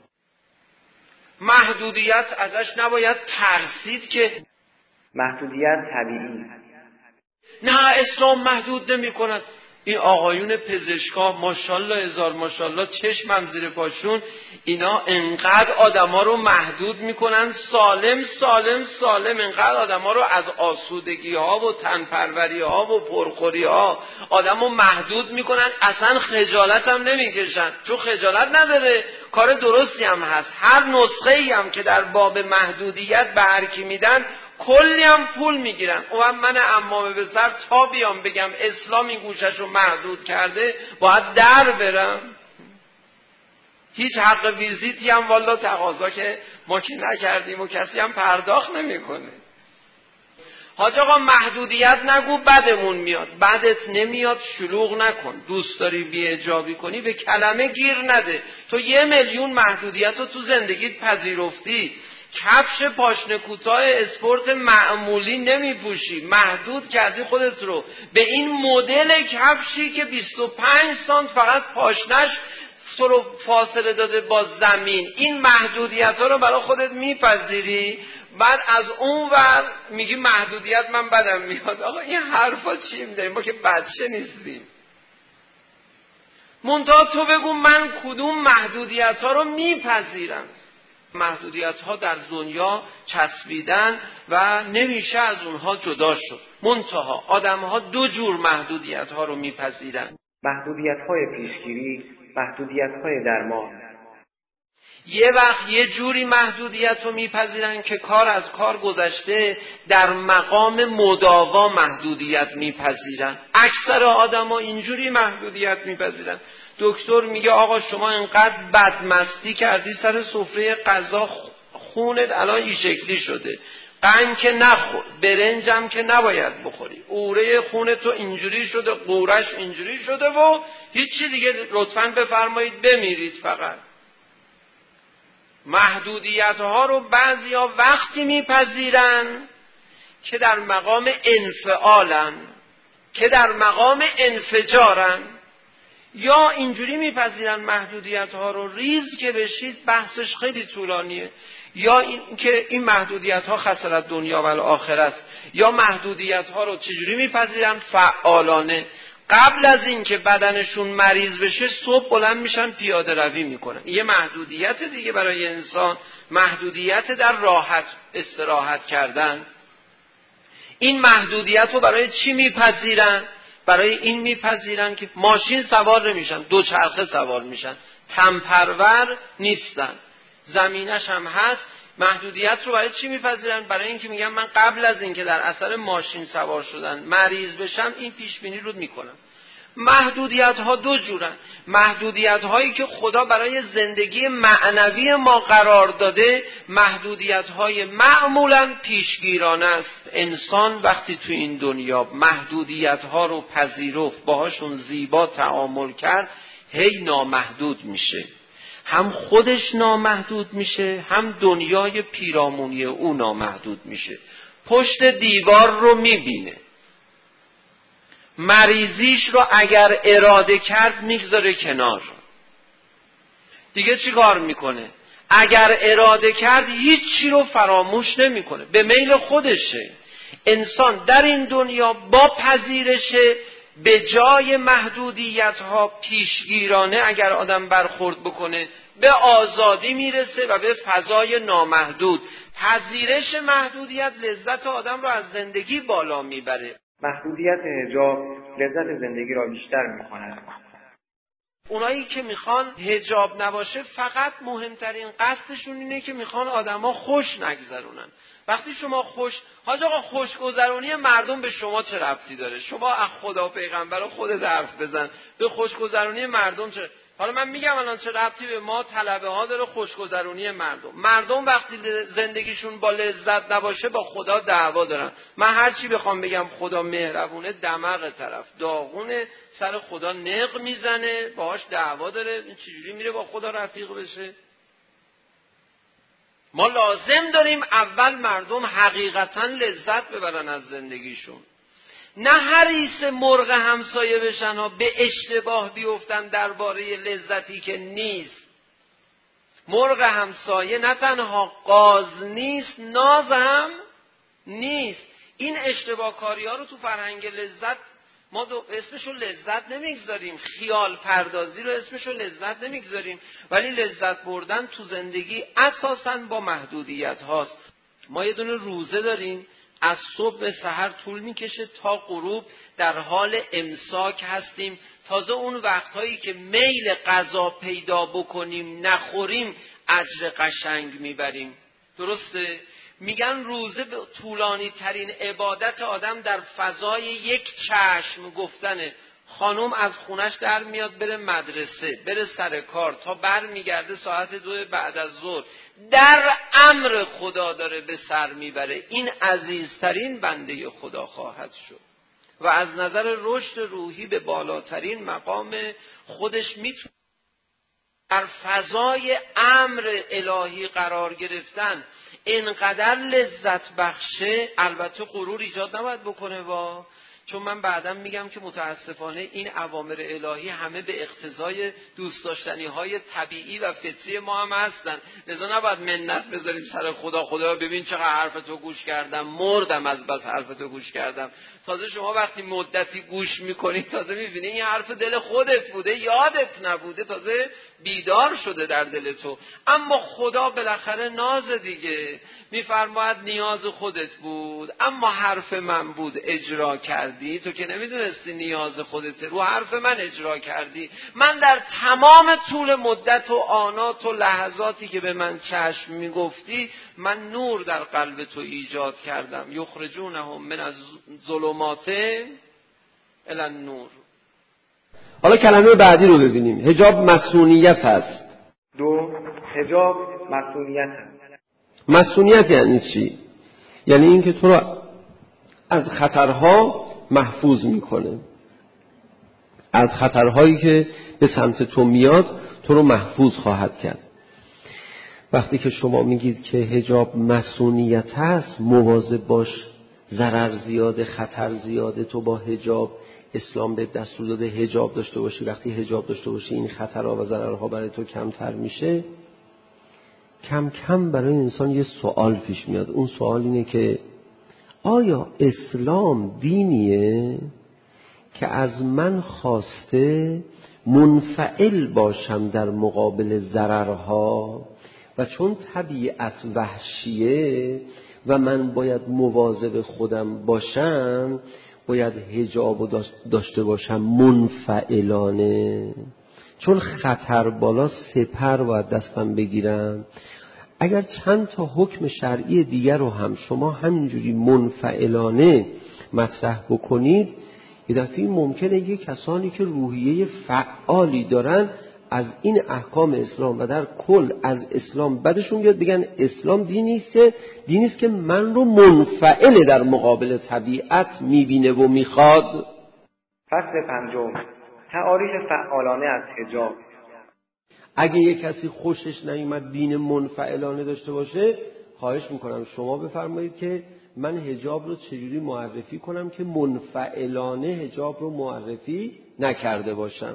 محدودیت ازش نباید ترسید که محدودیت طبیعی. نه اسلام محدود نمی کند. این آقایون پزشکا ماشاءالله هزار ماشاءالله چشمم زیر پاشون، اینا انقدر آدما رو محدود میکنن سالم سالم سالم، انقدر آدما رو از آسودگی ها و تنپروری ها و پرخوری ها آدمو محدود میکنن، اصلا خجالت هم نمیکشن. چون خجالت نداره، کار درستی هم هست. هر نسخه ای هم که در باب محدودیت به هر کی میدن کلی هم پول میگیرن. اون من عمامه به سر تا بیام بگم اسلام این گوشش رو محدود کرده باید در برم. هیچ حق ویزیتی هم والا تقاضا که ما که نکردیم و کسی هم پرداخت نمیکنه. حاج آقا محدودیت نگو بدمون میاد. بدت نمیاد شلوغ نکن. دوست داری بی‌حجابی کنی به کلمه گیر نده. تو 1,000,000 محدودیت رو تو زندگیت پذیرفتی. کفش پاشنه کوتاه اسپورت معمولی نمیپوشی، محدود کردی خودت رو به این مدل کفشی که 25 سانت فقط پاشنش تو رو فاصله داده با زمین. این محدودیت ها رو برای خودت میپذیری، بعد از اون ور میگی محدودیت من بدم میاد. آقا این حرفا چی میداریم؟ ما که بچه نیستیم. منتها تو بگو من کدوم محدودیت ها رو میپذیرم. محدودیت ها در دنیا چسبیدن و نمیشه از اونها جدا شد. منتها آدم ها 2 جور محدودیت ها رو میپذیرن. محدودیت های پیشگیری، محدودیت های درمان. یه وقت یه جوری محدودیت رو میپذیرن که کار از کار گذشته، در مقام مداوا محدودیت میپذیرن. اکثر آدم ها اینجوری محدودیت میپذیرن. دکتر میگه آقا شما اینقدر بدمستی کردی سر سفره غذا، خونت الان این شکلی شده، قند که نخور، برنجم که نباید بخوری، اوره خونت تو اینجوری شده، قورش اینجوری شده و هیچی دیگه، لطفاً بفرمایید بمیرید. فقط محدودیت ها رو بعضیا وقتی میپذیرن که در مقام انفعالن، که در مقام انفجارن، یا اینجوری میپذیرن محدودیت ها رو ریز که بشید بحثش خیلی طولانیه، یا این که این محدودیت ها خسارت دنیا و آخرت است، یا محدودیت ها رو چجوری میپذیرن؟ فعالانه. قبل از این که بدنشون مریض بشه صبح بلند میشن پیاده روی میکنن. یه محدودیت دیگه برای انسان، محدودیت در راحت استراحت کردن. این محدودیت رو برای چی میپذیرن؟ برای این میپذیرن که ماشین سوار نمیشن، 2 چرخه سوار میشن، تنپرور نیستن، زمینش هم هست. محدودیت رو برای چی میپذیرن؟ برای اینکه میگن من قبل از اینکه در اثر ماشین سوار شدن مریض بشم این پیش بینی رو میکنم. محدودیت ها 2 جورن. محدودیت هایی که خدا برای زندگی معنوی ما قرار داده، محدودیت های معمولا پیشگیرانه است. انسان وقتی تو این دنیا محدودیت ها رو پذیرفت، باهاشون زیبا تعامل کرد، هی نامحدود میشه. هم خودش نامحدود میشه، هم دنیای پیرامونی او نامحدود میشه. پشت دیوار رو میبینه. مریضیش رو اگر اراده کرد میگذاره کنار. دیگه چی کار میکنه؟ اگر اراده کرد هیچی رو فراموش نمیکنه، به میل خودشه. انسان در این دنیا با پذیرش به جای محدودیت ها پیشگیرانه اگر آدم برخورد بکنه به آزادی میرسه و به فضای نامحدود. پذیرش محدودیت لذت آدم رو از زندگی بالا میبره. محدودیت حجاب لذت زندگی را بیشتر میکند. اونایی که میخوان حجاب نباشه فقط مهمترین قصدشون اینه که میخوان آدما خوش نگذرونن. وقتی شما حاج آقا خوشگذرونی مردم به شما چه ربطی داره؟ شما از خدا پیغمبر خودت حرف بزن، به خوشگذرونی مردم چه؟ حالا من میگم الان چه ربطی به ما طلبه ها داره خوشگذرونی مردم وقتی زندگیشون با لذت نباشه با خدا دعوا دارن. من هر چی بخوام بگم خدا مهربونه، دماغ طرف داغونه، سر خدا نق میزنه، باهاش دعوا داره، این چجوری میره با خدا رفیق بشه؟ ما لازم داریم اول مردم حقیقتا لذت ببرن از زندگیشون، نه حریص مرغ همسایه بشن ها، به اشتباه بیفتن درباره لذتی که نیست. مرغ همسایه نه تنها قاز نیست، ناز هم نیست. این اشتباه کاری ها رو تو فرهنگ لذت ما اسمشو لذت نمیگذاریم، خیال پردازی رو اسمشو لذت نمیگذاریم، ولی لذت بردن تو زندگی اساساً با محدودیت هاست. ما یه دونه روزه داریم، از صبح به سحر طول میکشه تا غروب در حال امساک هستیم. تازه اون وقتهایی که میل غذا پیدا بکنیم نخوریم اجر قشنگ میبریم. درسته؟ میگن روزه طولانی ترین عبادت آدم در فضای یک چشم گفتنه. خانم از خونش در میاد بره مدرسه، بره سر کار، تا بر میگرده ساعت 2 بعد از ظهر در امر خدا داره به سر میبره. این عزیزترین بنده خدا خواهد شد و از نظر رشد روحی به بالاترین مقام خودش میتونه. در فضای امر الهی قرار گرفتن اینقدر لذت بخشه، البته غرور ایجاد نباید بکنه چون من بعدم میگم که متاسفانه این اوامر الهی همه به اقتضای دوست داشتنی های طبیعی و فطری ما هم هستن، لذا نباید منت بذاریم سر خدا ببین چقدر حرف تو گوش کردم، مردم از بس حرف تو گوش کردم. تازه شما وقتی مدتی گوش میکنی تازه میبینی این حرف دل خودت بوده، یادت نبوده، تازه بیدار شده در دل تو. اما خدا بالاخره ناز دیگه، میفرماید نیاز خودت بود اما حرف من بود اجرا کردی. تو که نمیدونستی نیاز خودت، رو حرف من اجرا کردی. من در تمام طول مدت و آنات و لحظاتی که به من چشم میگفتی من نور در قلب تو ایجاد کردم. یخرجونهم من الظلمات الی النور. حالا کلمه بعدی رو ببینیم. حجاب مسئولیت هست. 2. حجاب مسئولیت هست. مسئولیت یعنی چی؟ یعنی اینکه تو رو از خطرها محفوظ میکنه، از خطرهایی که به سمت تو میاد تو رو محفوظ خواهد کرد. وقتی که شما میگید که حجاب مسئولیت هست، مواظب باش، ضرر زیاده، خطر زیاده، تو با حجاب، اسلام به دستور داده حجاب داشته باشی. وقتی حجاب داشته باشی این خطرها و ضررها برای تو کمتر میشه. کم کم برای انسان یه سوال پیش میاد. اون سوال اینه که آیا اسلام دینیه که از من خواسته منفعل باشم در مقابل ضررها و چون طبیعت وحشیه و من باید مواظب خودم باشم باید حجاب داشته باشم منفعلانه، چون خطر بالا سپر باید دستم بگیرم. اگر چند تا حکم شرعی دیگر رو هم شما همینجوری منفعلانه مطرح بکنید، یه دفعه ممکنه یه کسانی که روحیه فعالی دارن از این احکام اسلام و در کل از اسلام بدشون بیاد، بگن اسلام دینی است که من رو منفعل در مقابل طبیعت میبینه و میخواد. فصل 5. تعاریف فعالانه از حجاب. اگه یه کسی خوشش نیومد دین منفعلانه داشته باشه، خواهش میکنم شما بفرمایید که من حجاب رو چجوری معرفی کنم که منفعلانه حجاب رو معرفی نکرده باشم،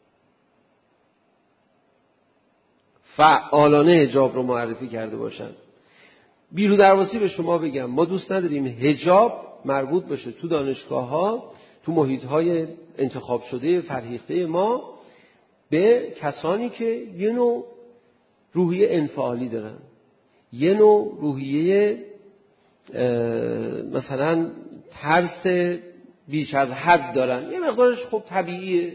فعالانه حجاب رو معرفی کرده باشم. بیرو درواسی به شما بگم، ما دوست نداریم حجاب مربوط بشه تو دانشگاه‌ها، تو محیط‌های انتخاب شده فرهیخته ما به کسانی که یه نوع روحیه انفعالی دارن، یه نوع روحیه مثلا ترس بیش از حد دارن. یه مقدارش خب طبیعیه،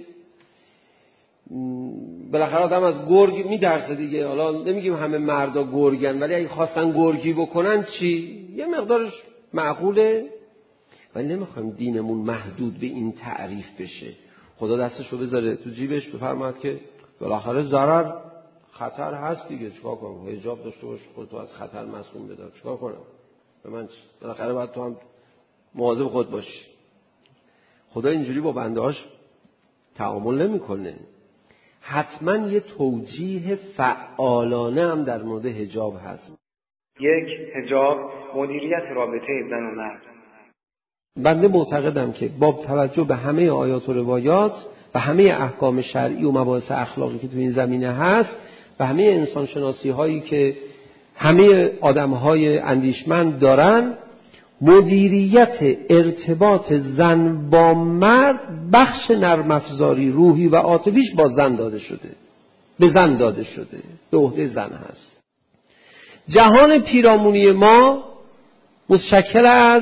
بالاخره آدم از گرگ میترسه دیگه. حالا نمیگیم همه مردا گرگن، ولی اگه خواستن گرگی بکنن چی؟ یه مقدارش معقوله، ولی نمیخوایم دینمون محدود به این تعریف بشه. خدا دستشو بذاره تو جیبش بفرماد که بالاخره ضرر خطر هست دیگه، چیکار کنم؟ حجاب داشته باش، خودتو از خطر معصوم بدار، چیکار کنم؟ به من بالاخره باید تو هم مواظب خود باشی. خدا اینجوری با بنده‌هاش تعامل نمی‌کنه. حتما یه توجیه فعالانه هم در مورد حجاب هست. یک، حجاب مدیریت رابطه زن و مرد. بنده معتقدم که با توجه به همه آیات و روایات و همه احکام شرعی و مباحث اخلاقی که تو این زمینه هست و همه انسان شناسی هایی که همه آدم های اندیشمند دارن، مدیریت ارتباط زن با مرد بخش نرم افزاری روحی و عاطفیش با زن داده شده، به زن داده شده، به عهده زن هست. جهان پیرامونی ما متشکل از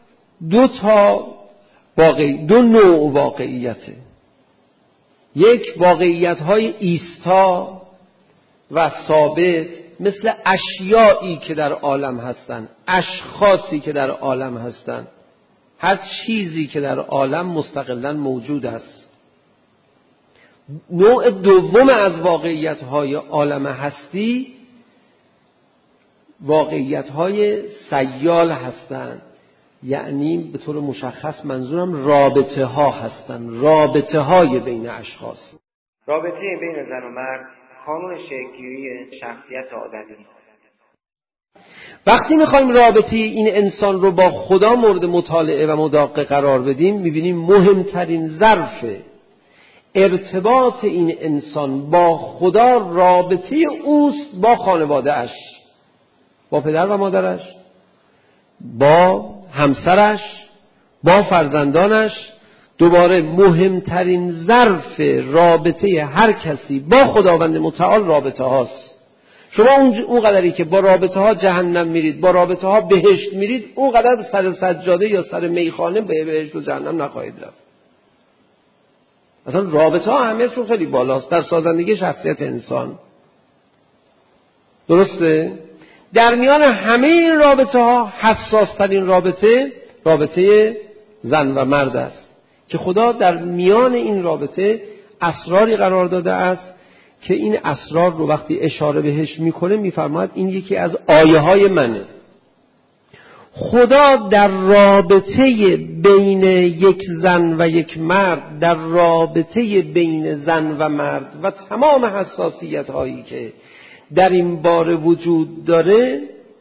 دو نوع واقعیته. یک، واقعیت های ایستا و ثابت مثل اشیایی که در عالم هستن، اشخاصی که در عالم هستن، هر چیزی که در عالم مستقلاً موجود است. نوع دوم از واقعیت های عالم هستی واقعیت های سیال هستن، یعنی به طور مشخص منظورم رابطه ها هستن، رابطه های بین اشخاص. رابطه بین زن و مرد کانون شکل‌گیری شخصیت آدمی. وقتی میخوایم رابطه این انسان رو با خدا مورد مطالعه و مداقه قرار بدیم، میبینیم مهمترین ظرف ارتباط این انسان با خدا رابطه اوست با خانواده اش، با پدر و مادرش، با همسرش، با فرزندانش. دوباره مهمترین ظرف رابطه هر کسی با خداوند متعال رابطه هاست. شما اون قدری که با رابطه ها جهنم میرید، با رابطه ها بهشت میرید، اون قدر سر سجاده یا سر میخانه به بهشت و جهنم نخواهید رفت. اصلا رابطه ها اهمیتشون خیلی بالاست در سازندگی شخصیت انسان. درسته؟ در میان همه این رابطه ها حساس ترین رابطه زن و مرد است که خدا در میان این رابطه اسراری قرار داده است که این اسرار رو وقتی اشاره بهش میکنه میفرماید این یکی از آیه های منه. خدا در رابطه بین یک زن و یک مرد، در رابطه بین زن و مرد و تمام حساسیت هایی که در این باره وجود داره،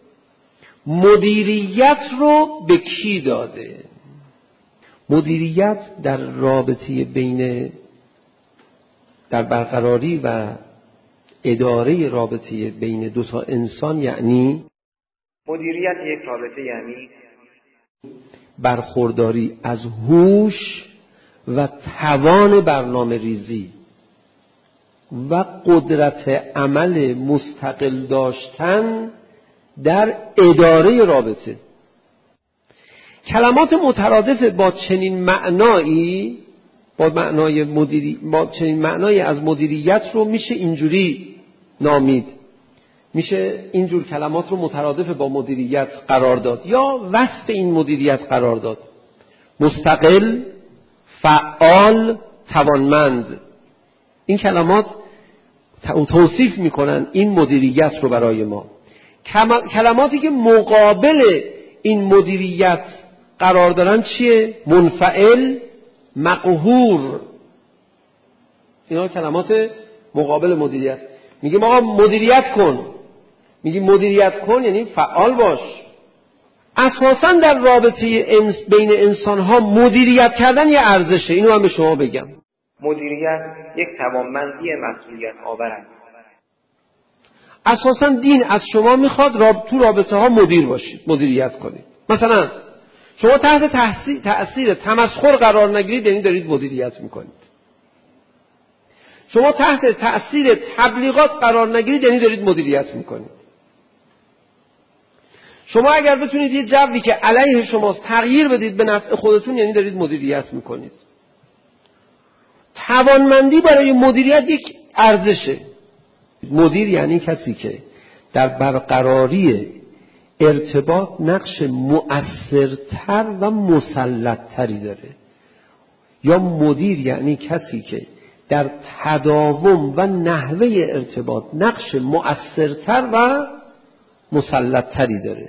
مدیریت رو به کی داده؟ مدیریت در رابطه بین، در برقراری و اداره رابطه بین دو تا انسان، یعنی مدیریت یک رابطه یعنی برخورداری از هوش و توان برنامه ریزی و قدرت عمل مستقل داشتن در اداره رابطه. کلمات مترادف با چنین معنایی، با چنین معنایی از مدیریت رو میشه اینجوری نامید، میشه اینجور کلمات رو مترادف با مدیریت قرار داد یا وصف این مدیریت قرار داد: مستقل، فعال، توانمند. این کلمات توصیف میکنن این مدیریت رو برای ما. کلماتی که مقابل این مدیریت قرار دارن چیه؟ منفعل، مقهور. اینا کلمات مقابل مدیریت. میگیم آقا مدیریت کن، میگیم مدیریت کن یعنی فعال باش، اساساً در رابطه بین انسان‌ها مدیریت کردن یه ارزشه. اینو من به شما بگم. مدیریت یک توانمندی مسئولیت آور است. اساساً دین از شما میخواد تو رابطه ها مدیر باشید، مدیریت کنید. مثلا شما تحت تأثیر تمسخر قرار نگیرید، یعنی دارید مدیریت میکنید. شما تحت تأثیر تبلیغات قرار نگیرید، یعنی دارید مدیریت میکنید. شما اگر بتونید یه جوی که علیه شماست تغییر بدید به نفع خودتون، یعنی دارید مدیریت میکنید. توانمندی برای مدیریت یک ارزشه. مدیر یعنی کسی که در برقراری ارتباط نقش مؤثرتر و مسلطتری داره. یا مدیر یعنی کسی که در تداوم و نحوه ارتباط نقش مؤثرتر و مسلطتری داره.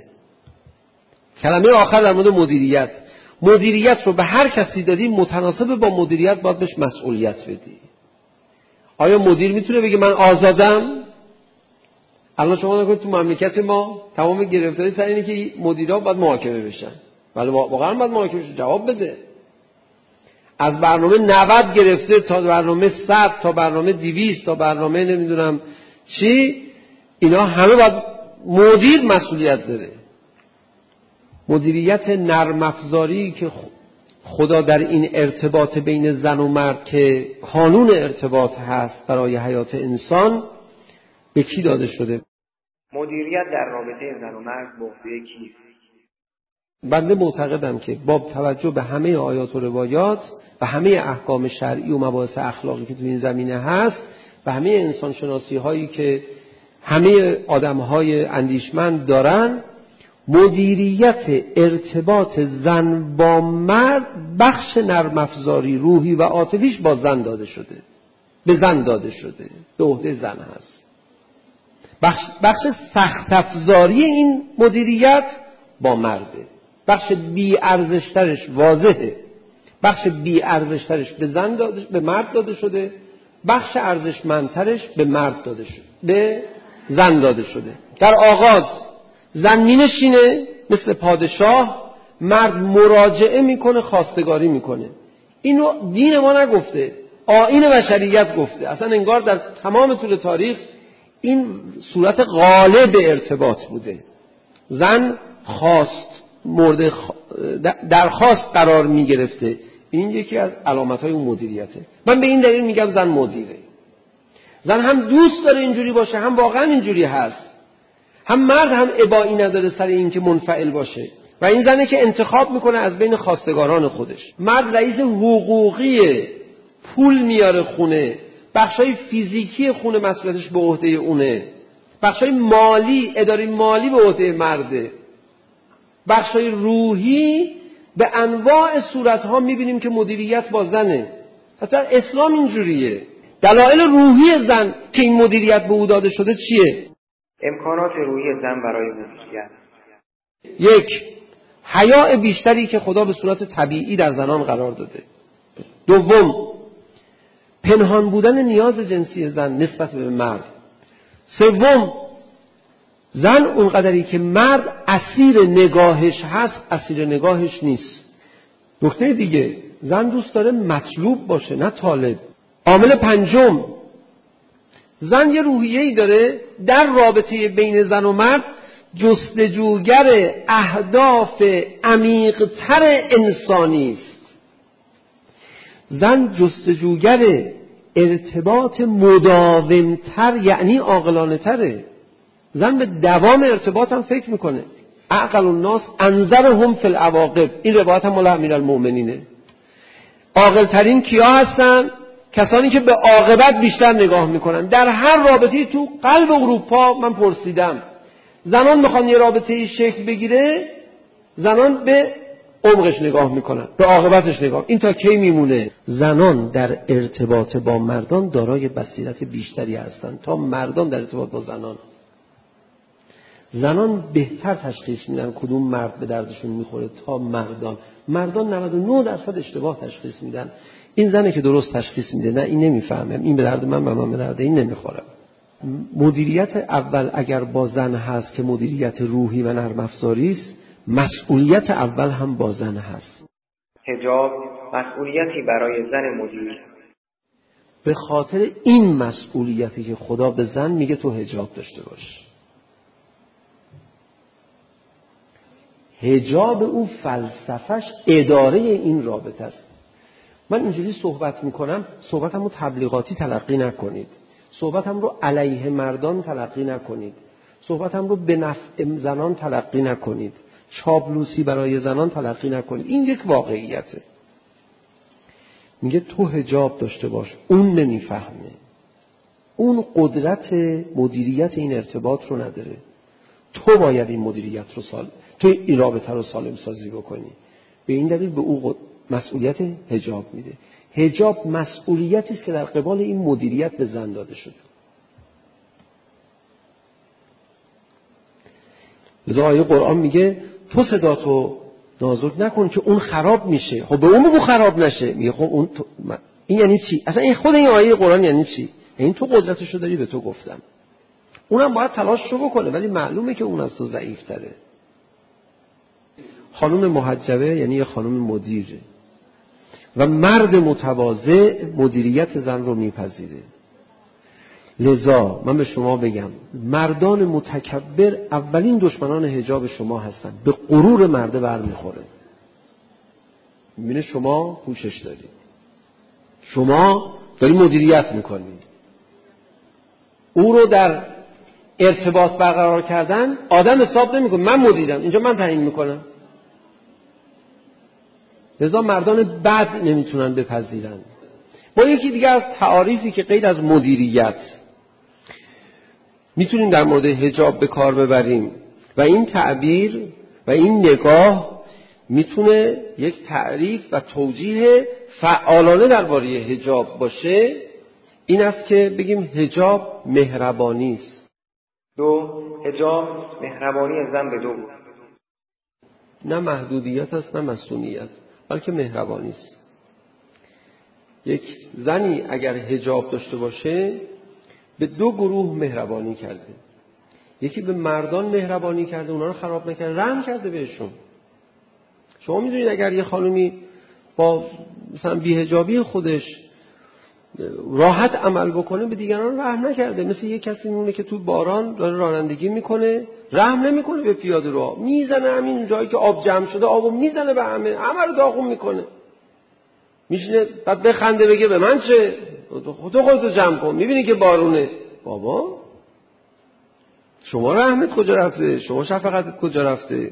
کلمه آخر در مورد مدیریت. مدیریت رو به هر کسی دادی، متناسب با مدیریت باید بهش مسئولیت بدی. آیا مدیر میتونه بگه من آزادم؟ الان شما نکنید تو مملکت ما تمام گرفتاری سر اینه که مدیرها باید محاکمه بشن. ولی واقعا باید محاکمه بشن، جواب بده. از برنامه 90 گرفته تا برنامه 100 تا برنامه 200 تا برنامه نمیدونم چی، اینا همه باید مدیر مسئولیت داره. مدیریت نرم افزاری که خدا در این ارتباط بین زن و مرد که کانون ارتباط هست برای حیات انسان به کی داده شده؟ مدیریت در رابطه زن و مرد به عهده کیست؟ بنده معتقدم که با توجه به همه آیات و روایات و همه احکام شرعی و مباحث اخلاقی که تو این زمینه هست و همه انسان شناسی هایی که همه آدم های اندیشمند دارن، مدیریت ارتباط زن با مرد بخش نرم افزاری روحی و عاطفیش با زن داده شده، به زن داده شده، به عهده زن هست. بخش سخت افزاری این مدیریت با مرده. بخش بی ارزشترش واضحه. بخش بی ارزشترش به مرد داده شده، بخش ارزشمندترش به مرد داده شده، به زن داده شده. در آغاز زن مینشینه مثل پادشاه، مرد مراجعه میکنه، خواستگاری میکنه. اینو دین ما نگفته، آیین بشریت گفته. اصلا انگار در تمام طول تاریخ این صورت غالب ارتباط بوده. زن مورد درخواست قرار میگرفته. این یکی از علامت‌های اون مدیریته. من به این دلیل میگم زن مدیره. زن هم دوست داره اینجوری باشه، هم واقعا اینجوری هست. هم مرد هم ابایی نداره سر این که منفعل باشه و این زنه که انتخاب میکنه از بین خواستگاران خودش. مرد رئیس حقوقی، پول میاره خونه، بخشای فیزیکی خونه مسئولیتش به عهده اونه، بخشای مالی، اداره مالی به عهده مرده، بخشای روحی به انواع صورتها میبینیم که مدیریت با زنه. حتی اسلام اینجوریه. دلایل روحی زن که این مدیریت به او داده شده چیه؟ امکانات روحی زن برای مدیریت: 1. حیاء بیشتری که خدا به صورت طبیعی در زنان قرار داده. 2. پنهان بودن نیاز جنسی زن نسبت به مرد. 3. زن اونقدری که مرد اسیر نگاهش هست، اسیر نگاهش نیست. نکته دیگه، زن دوست داره مطلوب باشه نه طالب. عامل 5، زن یه روحیه‌ای داره در رابطه بین زن و مرد، جستجوگر اهداف عمیق‌تر انسانی است. زن جستجوگر ارتباط مداوم‌تر، یعنی عاقلانه‌تره. زن به دوام ارتباط هم فکر میکنه. اعقل الناس انظرهم فی العواقب. این روایت هم مال امیرالمؤمنینه. عاقل ترین کیا هستن؟ کسانی که به عاقبت بیشتر نگاه میکنن. در هر رابطه‌ای تو قلب اروپا من پرسیدم، زنان میخوان یه رابطه‌ای شکل بگیره، زنان به عمقش نگاه میکنن، به عاقبتش نگاه. این تا کی میمونه؟ زنان در ارتباط با مردان دارای بصیرت بیشتری هستن تا مردان در ارتباط با زنان. زنان بهتر تشخیص میدن کدوم مرد به دردشون میخوره تا مردان. مردان 99% اشتباه تشخیص میدن. این زنه که درست تشخیص میده، نه این نمیفهمم، این به درد من به درد این نمیخوره. مدیریت اول اگر با زن هست که مدیریت روحی و نرم افزاری است، مسئولیت اول هم با زن هست. حجاب مسئولیتی برای زن مدیر. به خاطر این مسئولیتی که خدا به زن میگه تو حجاب داشته باش. حجاب او فلسفش اداره این رابطه است. من اینجوری صحبت میکنم، صحبتم رو تبلیغاتی تلقی نکنید، صحبتم رو علیه مردان تلقی نکنید، صحبتم رو به نفع زنان تلقی نکنید، چاپلوسی برای زنان تلقی نکنید. این یک واقعیته. میگه تو حجاب داشته باش. اون نمیفهمه، اون قدرت مدیریت این ارتباط رو نداره. تو باید این مدیریت رو تو این رابطه رو سالم سازی بکنی. به این دلیل به او مسئولیت حجاب میده. حجاب مسئولیتی است که در قبال این مدیریت به زن داده شده. لذا آیه قرآن میگه تو صداتو نازک نکن که اون خراب میشه. خب به اون بگو خراب نشه. میگه خب اون این یعنی چی؟ اصلا این خود این آیه قرآن یعنی چی؟ یعنی تو قدرتشو داری، به تو گفتم. اونم باید تلاششو بکنه، ولی معلومه که اون از تو ضعیف‌تره. خانم محجبه یعنی یه خانم مدیره و مرد متواضع مدیریت زن رو میپذیره. لذا من به شما بگم مردان متکبر اولین دشمنان حجاب شما هستن. به غرور مرده برمیخوره. میبینه شما پوشش داری، شما داری مدیریت میکنی. او رو در ارتباط برقرار کردن آدم حساب نمیکنه. من مدیرم، اینجا من تعیین میکنم. لذا مردان بد نمیتونن بپذیرن. ما یکی دیگه از تعاریفی که غیر از مدیریت میتونیم در مورد حجاب به کار ببریم و این تعبیر و این نگاه میتونه یک تعریف و توجیه فعالانه درباره حجاب باشه، این است که بگیم حجاب مهربانی است. 2. حجاب مهربانی زن به 2. نه محدودیت است نه مسئولیت، بلکه مهربانی است. یک زنی اگر حجاب داشته باشه به 2 گروه مهربانی کرده. یکی به مردان مهربانی کرده، اونا رو خراب نکرده، رحم کرده بهشون. شما میدونید اگر یه خانومی با مثلا بی‌حجابی خودش راحت عمل بکنه به دیگران رحم نکرده. مثل یه کسی میمونه که تو باران داره رانندگی میکنه، رحم نمیکنه به پیاده رو، میزنه همین جایی که آب جمع شده آبو میزنه به همه رو داغون میکنه. میشینه بعد بخنده بگه به من چه؟ خودتو جمع کن، میبینی که بارونه. بابا شما رحمت کجا رفته؟ شما شفقتت کجا رفته؟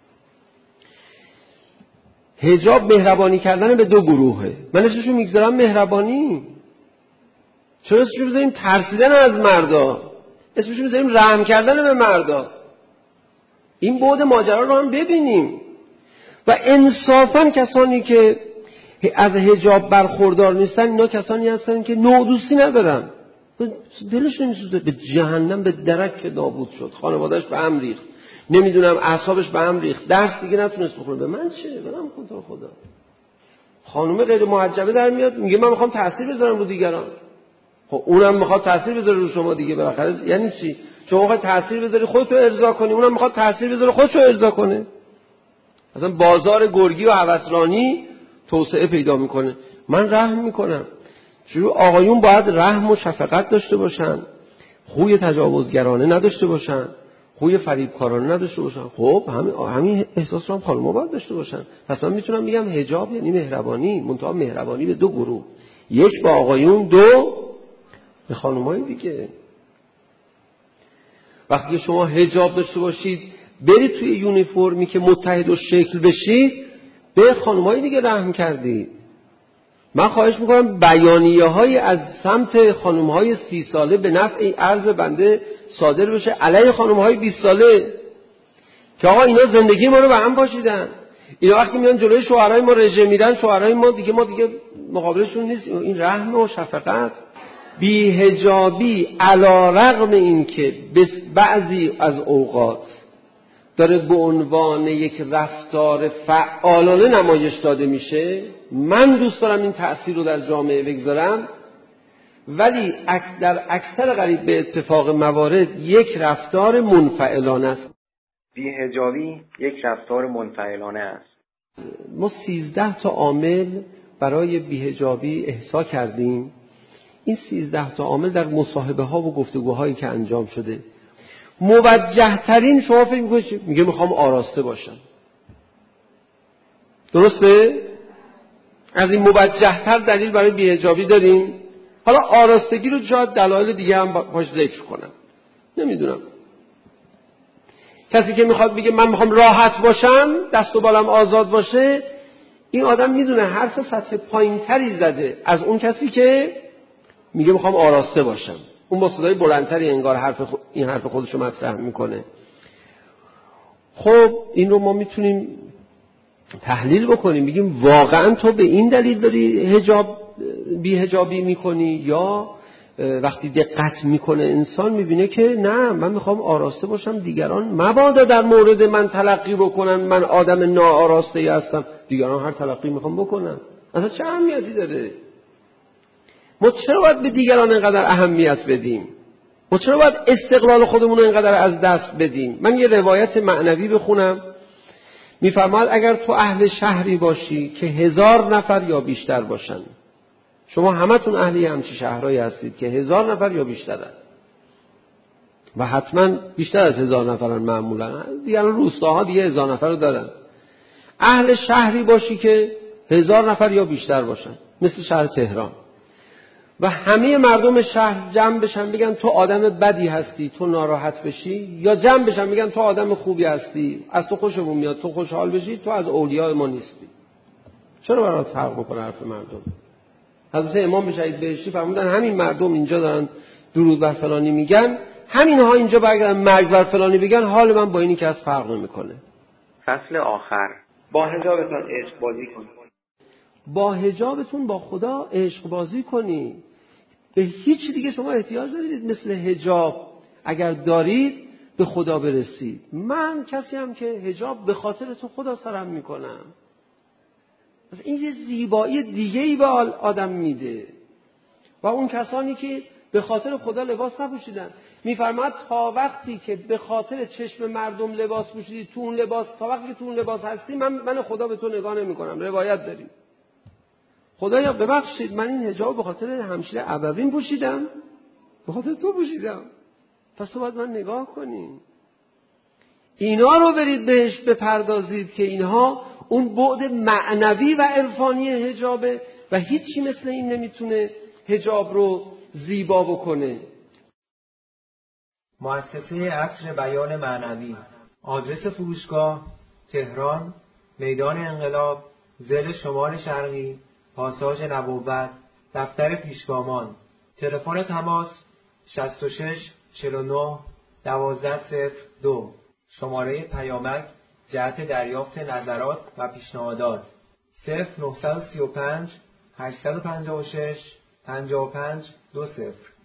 حجاب مهربانی کردن به 2 گروهه. من اسمشو میگذارم مهربانی. چرا اسمشو بذاریم ترسیدن از مردا؟ اسمشو بذاریم رحم کردن به مردا. این بعد ماجرا رو هم ببینیم. و انصافاً کسانی که از حجاب برخوردار نیستن اینا کسانی هستن که نودوستی ندارن، دلش نمیسوزه، به جهنم به درک نابود شد، خانواده‌اش به هم ریخت، نمیدونم اعصابش به هم ریخت، درس دیگه نتونست بخونه. به من چه؟ منم کن خدا. خانم غیر محجبه در میاد میگه من میخوام تاثیر بذارم رو دیگران. خب اونم میخواد تاثیر بذاره رو شما دیگه. بالاخره یعنی چی؟ شما میخواد تاثیر بذاری خودت رو ارضا کنی، اونم میخواد تاثیر بذاره خودش رو ارضا کنه. مثلا بازار گرگی و هوسرانی توسعه پیدا میکنه. من رحم میکنم. چون آقایون باید رحم و شفقت داشته باشن، خوی تجاوزگرانه نداشته باشن، خوی فریبکارانه نداشته باشن. خب همین احساس رو هم خانم‌ها باید داشته باشن. پس من میتونم بگم حجاب یعنی مهربانی، منتها مهربانی به 2 گروه، یک به آقایون، 2 به خانم‌های دیگه. وقتی شما حجاب داشته باشید برید توی یونیفرمی که متحد و شکل بشید، به خانم‌های دیگه رحم کردید. من خواهش میکنم بیانیه‌های از سمت خانم‌های 30 ساله به نفع عرض بنده صادر بشه علیه خانم‌های 20 ساله که آقا اینا زندگی ما رو به هم پاشیدن. اینا وقتی میان جلوی شوهرای ما رژه میدن، شوهرای ما دیگه مقابلشون نیست. این رحم و شفقت. بی‌حجابی علی رغم این که بعضی از اوقات داره به عنوان یک رفتار فعالانه نمایش داده میشه، من دوست دارم این تأثیر رو در جامعه بگذارم، ولی در اکثر قریب به اتفاق موارد یک رفتار منفعلانه است. بی‌حجابی یک رفتار منفعلانه است. ما 13 تا عامل برای بی‌حجابی احصا کردیم. این 13 تا عامل در مصاحبه ها و گفتگوهایی که انجام شده موجه ترین، شما فکر میکنید میگه میخوام آراسته باشم، درسته؟ از این موجه تر دلیل برای بی‌حجابی داریم؟ حالا آراستگی رو جا دلایل دیگه هم باش ذکر کنم، نمیدونم. کسی که میخواد بگه من میخوام راحت باشم، دست و بالم آزاد باشه، این آدم میدونه حرف سطح پایینتری زده از اون کسی که میگه میخوام آراسته باشم. اون با صدای بلندتری انگار این حرف خودش رو مطرح میکنه. خب این رو ما میتونیم تحلیل بکنیم، بگیم واقعا تو به این دلیل داری بی‌حجابی میکنی، یا وقتی دقت میکنه انسان میبینه که نه، من میخوام آراسته باشم، دیگران مبادا در مورد من تلقی بکنن من آدم ناآراسته هستم، دیگران هر تلقی میخوام بکنن. اصلا چه اهمیتی داره؟ ما چرا باید به دیگران اینقدر اهمیت بدیم؟ ما چرا باید استقلال خودمون رو اینقدر از دست بدیم؟ من یه روایت معنوی بخونم. میفرماد اگر تو اهل شهری باشی که 1000 نفر یا بیشتر باشن، شما همتون اهلی همچی شهرهایی هستید که 1000 نفر یا بیشترن و حتما بیشتر از 1000 نفرن معمولا، دیگه روستاها دیگه 1000 نفر رو دارن. اهل شهری باشی که 1000 نفر یا بیشتر باشن، مثل شهر تهران، و همه مردم شهر جمع بشن بگن تو آدم بدی هستی، تو ناراحت بشی، یا جمع بشن بگن تو آدم خوبی هستی، از تو خوشمون میاد، تو خوشحال بشی، تو از اولیاء ما نیستی. چرا برات فرق میکنه حرف مردم؟ حضرت امام شهید بهشتی فرمودن همین مردم اینجا دارن درود بر فلانی میگن، همینها اینجا برگردن مرگ بر فلانی بگن، حال من با اینی که از فرق نمیکنه. فصل آخر. با حجابتان عشق بازی کنید. با حجابتون با خدا عشق بازی کنید. به هیچ دیگه شما احتیاج ندارید مثل حجاب اگر دارید به خدا برسید. من کسی هم که حجاب به خاطر تو خدا سرم میکنم. پس این یه زیبایی دیگه‌ای به آدم میده. و اون کسانی که به خاطر خدا لباس نپوشیدن، میفرماد تا وقتی که به خاطر چشم مردم لباس پوشیدی، تو اون لباس، تا وقتی که تو اون لباس هستی، من خدا به تو نگاه نمی‌کنم. روایت داریم. خدایا ببخشید من این حجاب به خاطر همشیر ابوین پوشیدم، به خاطر تو پوشیدم، پس تو باید من نگاه کنی. اینا رو برید بهش بپردازید که اینها اون بعد معنوی و عرفانی حجابه و هیچی مثل این نمیتونه حجاب رو زیبا بکنه. مؤسسه عصر بیان معنوی. آدرس فروشگاه: تهران، میدان انقلاب، ضلع شمال شرقی، پاساژ نبوت، دفتر پیشگامان. تلفن تماس 66 49 1202. شماره پیامک جهت دریافت نظرات و پیشنهادات 0935 856 55 20.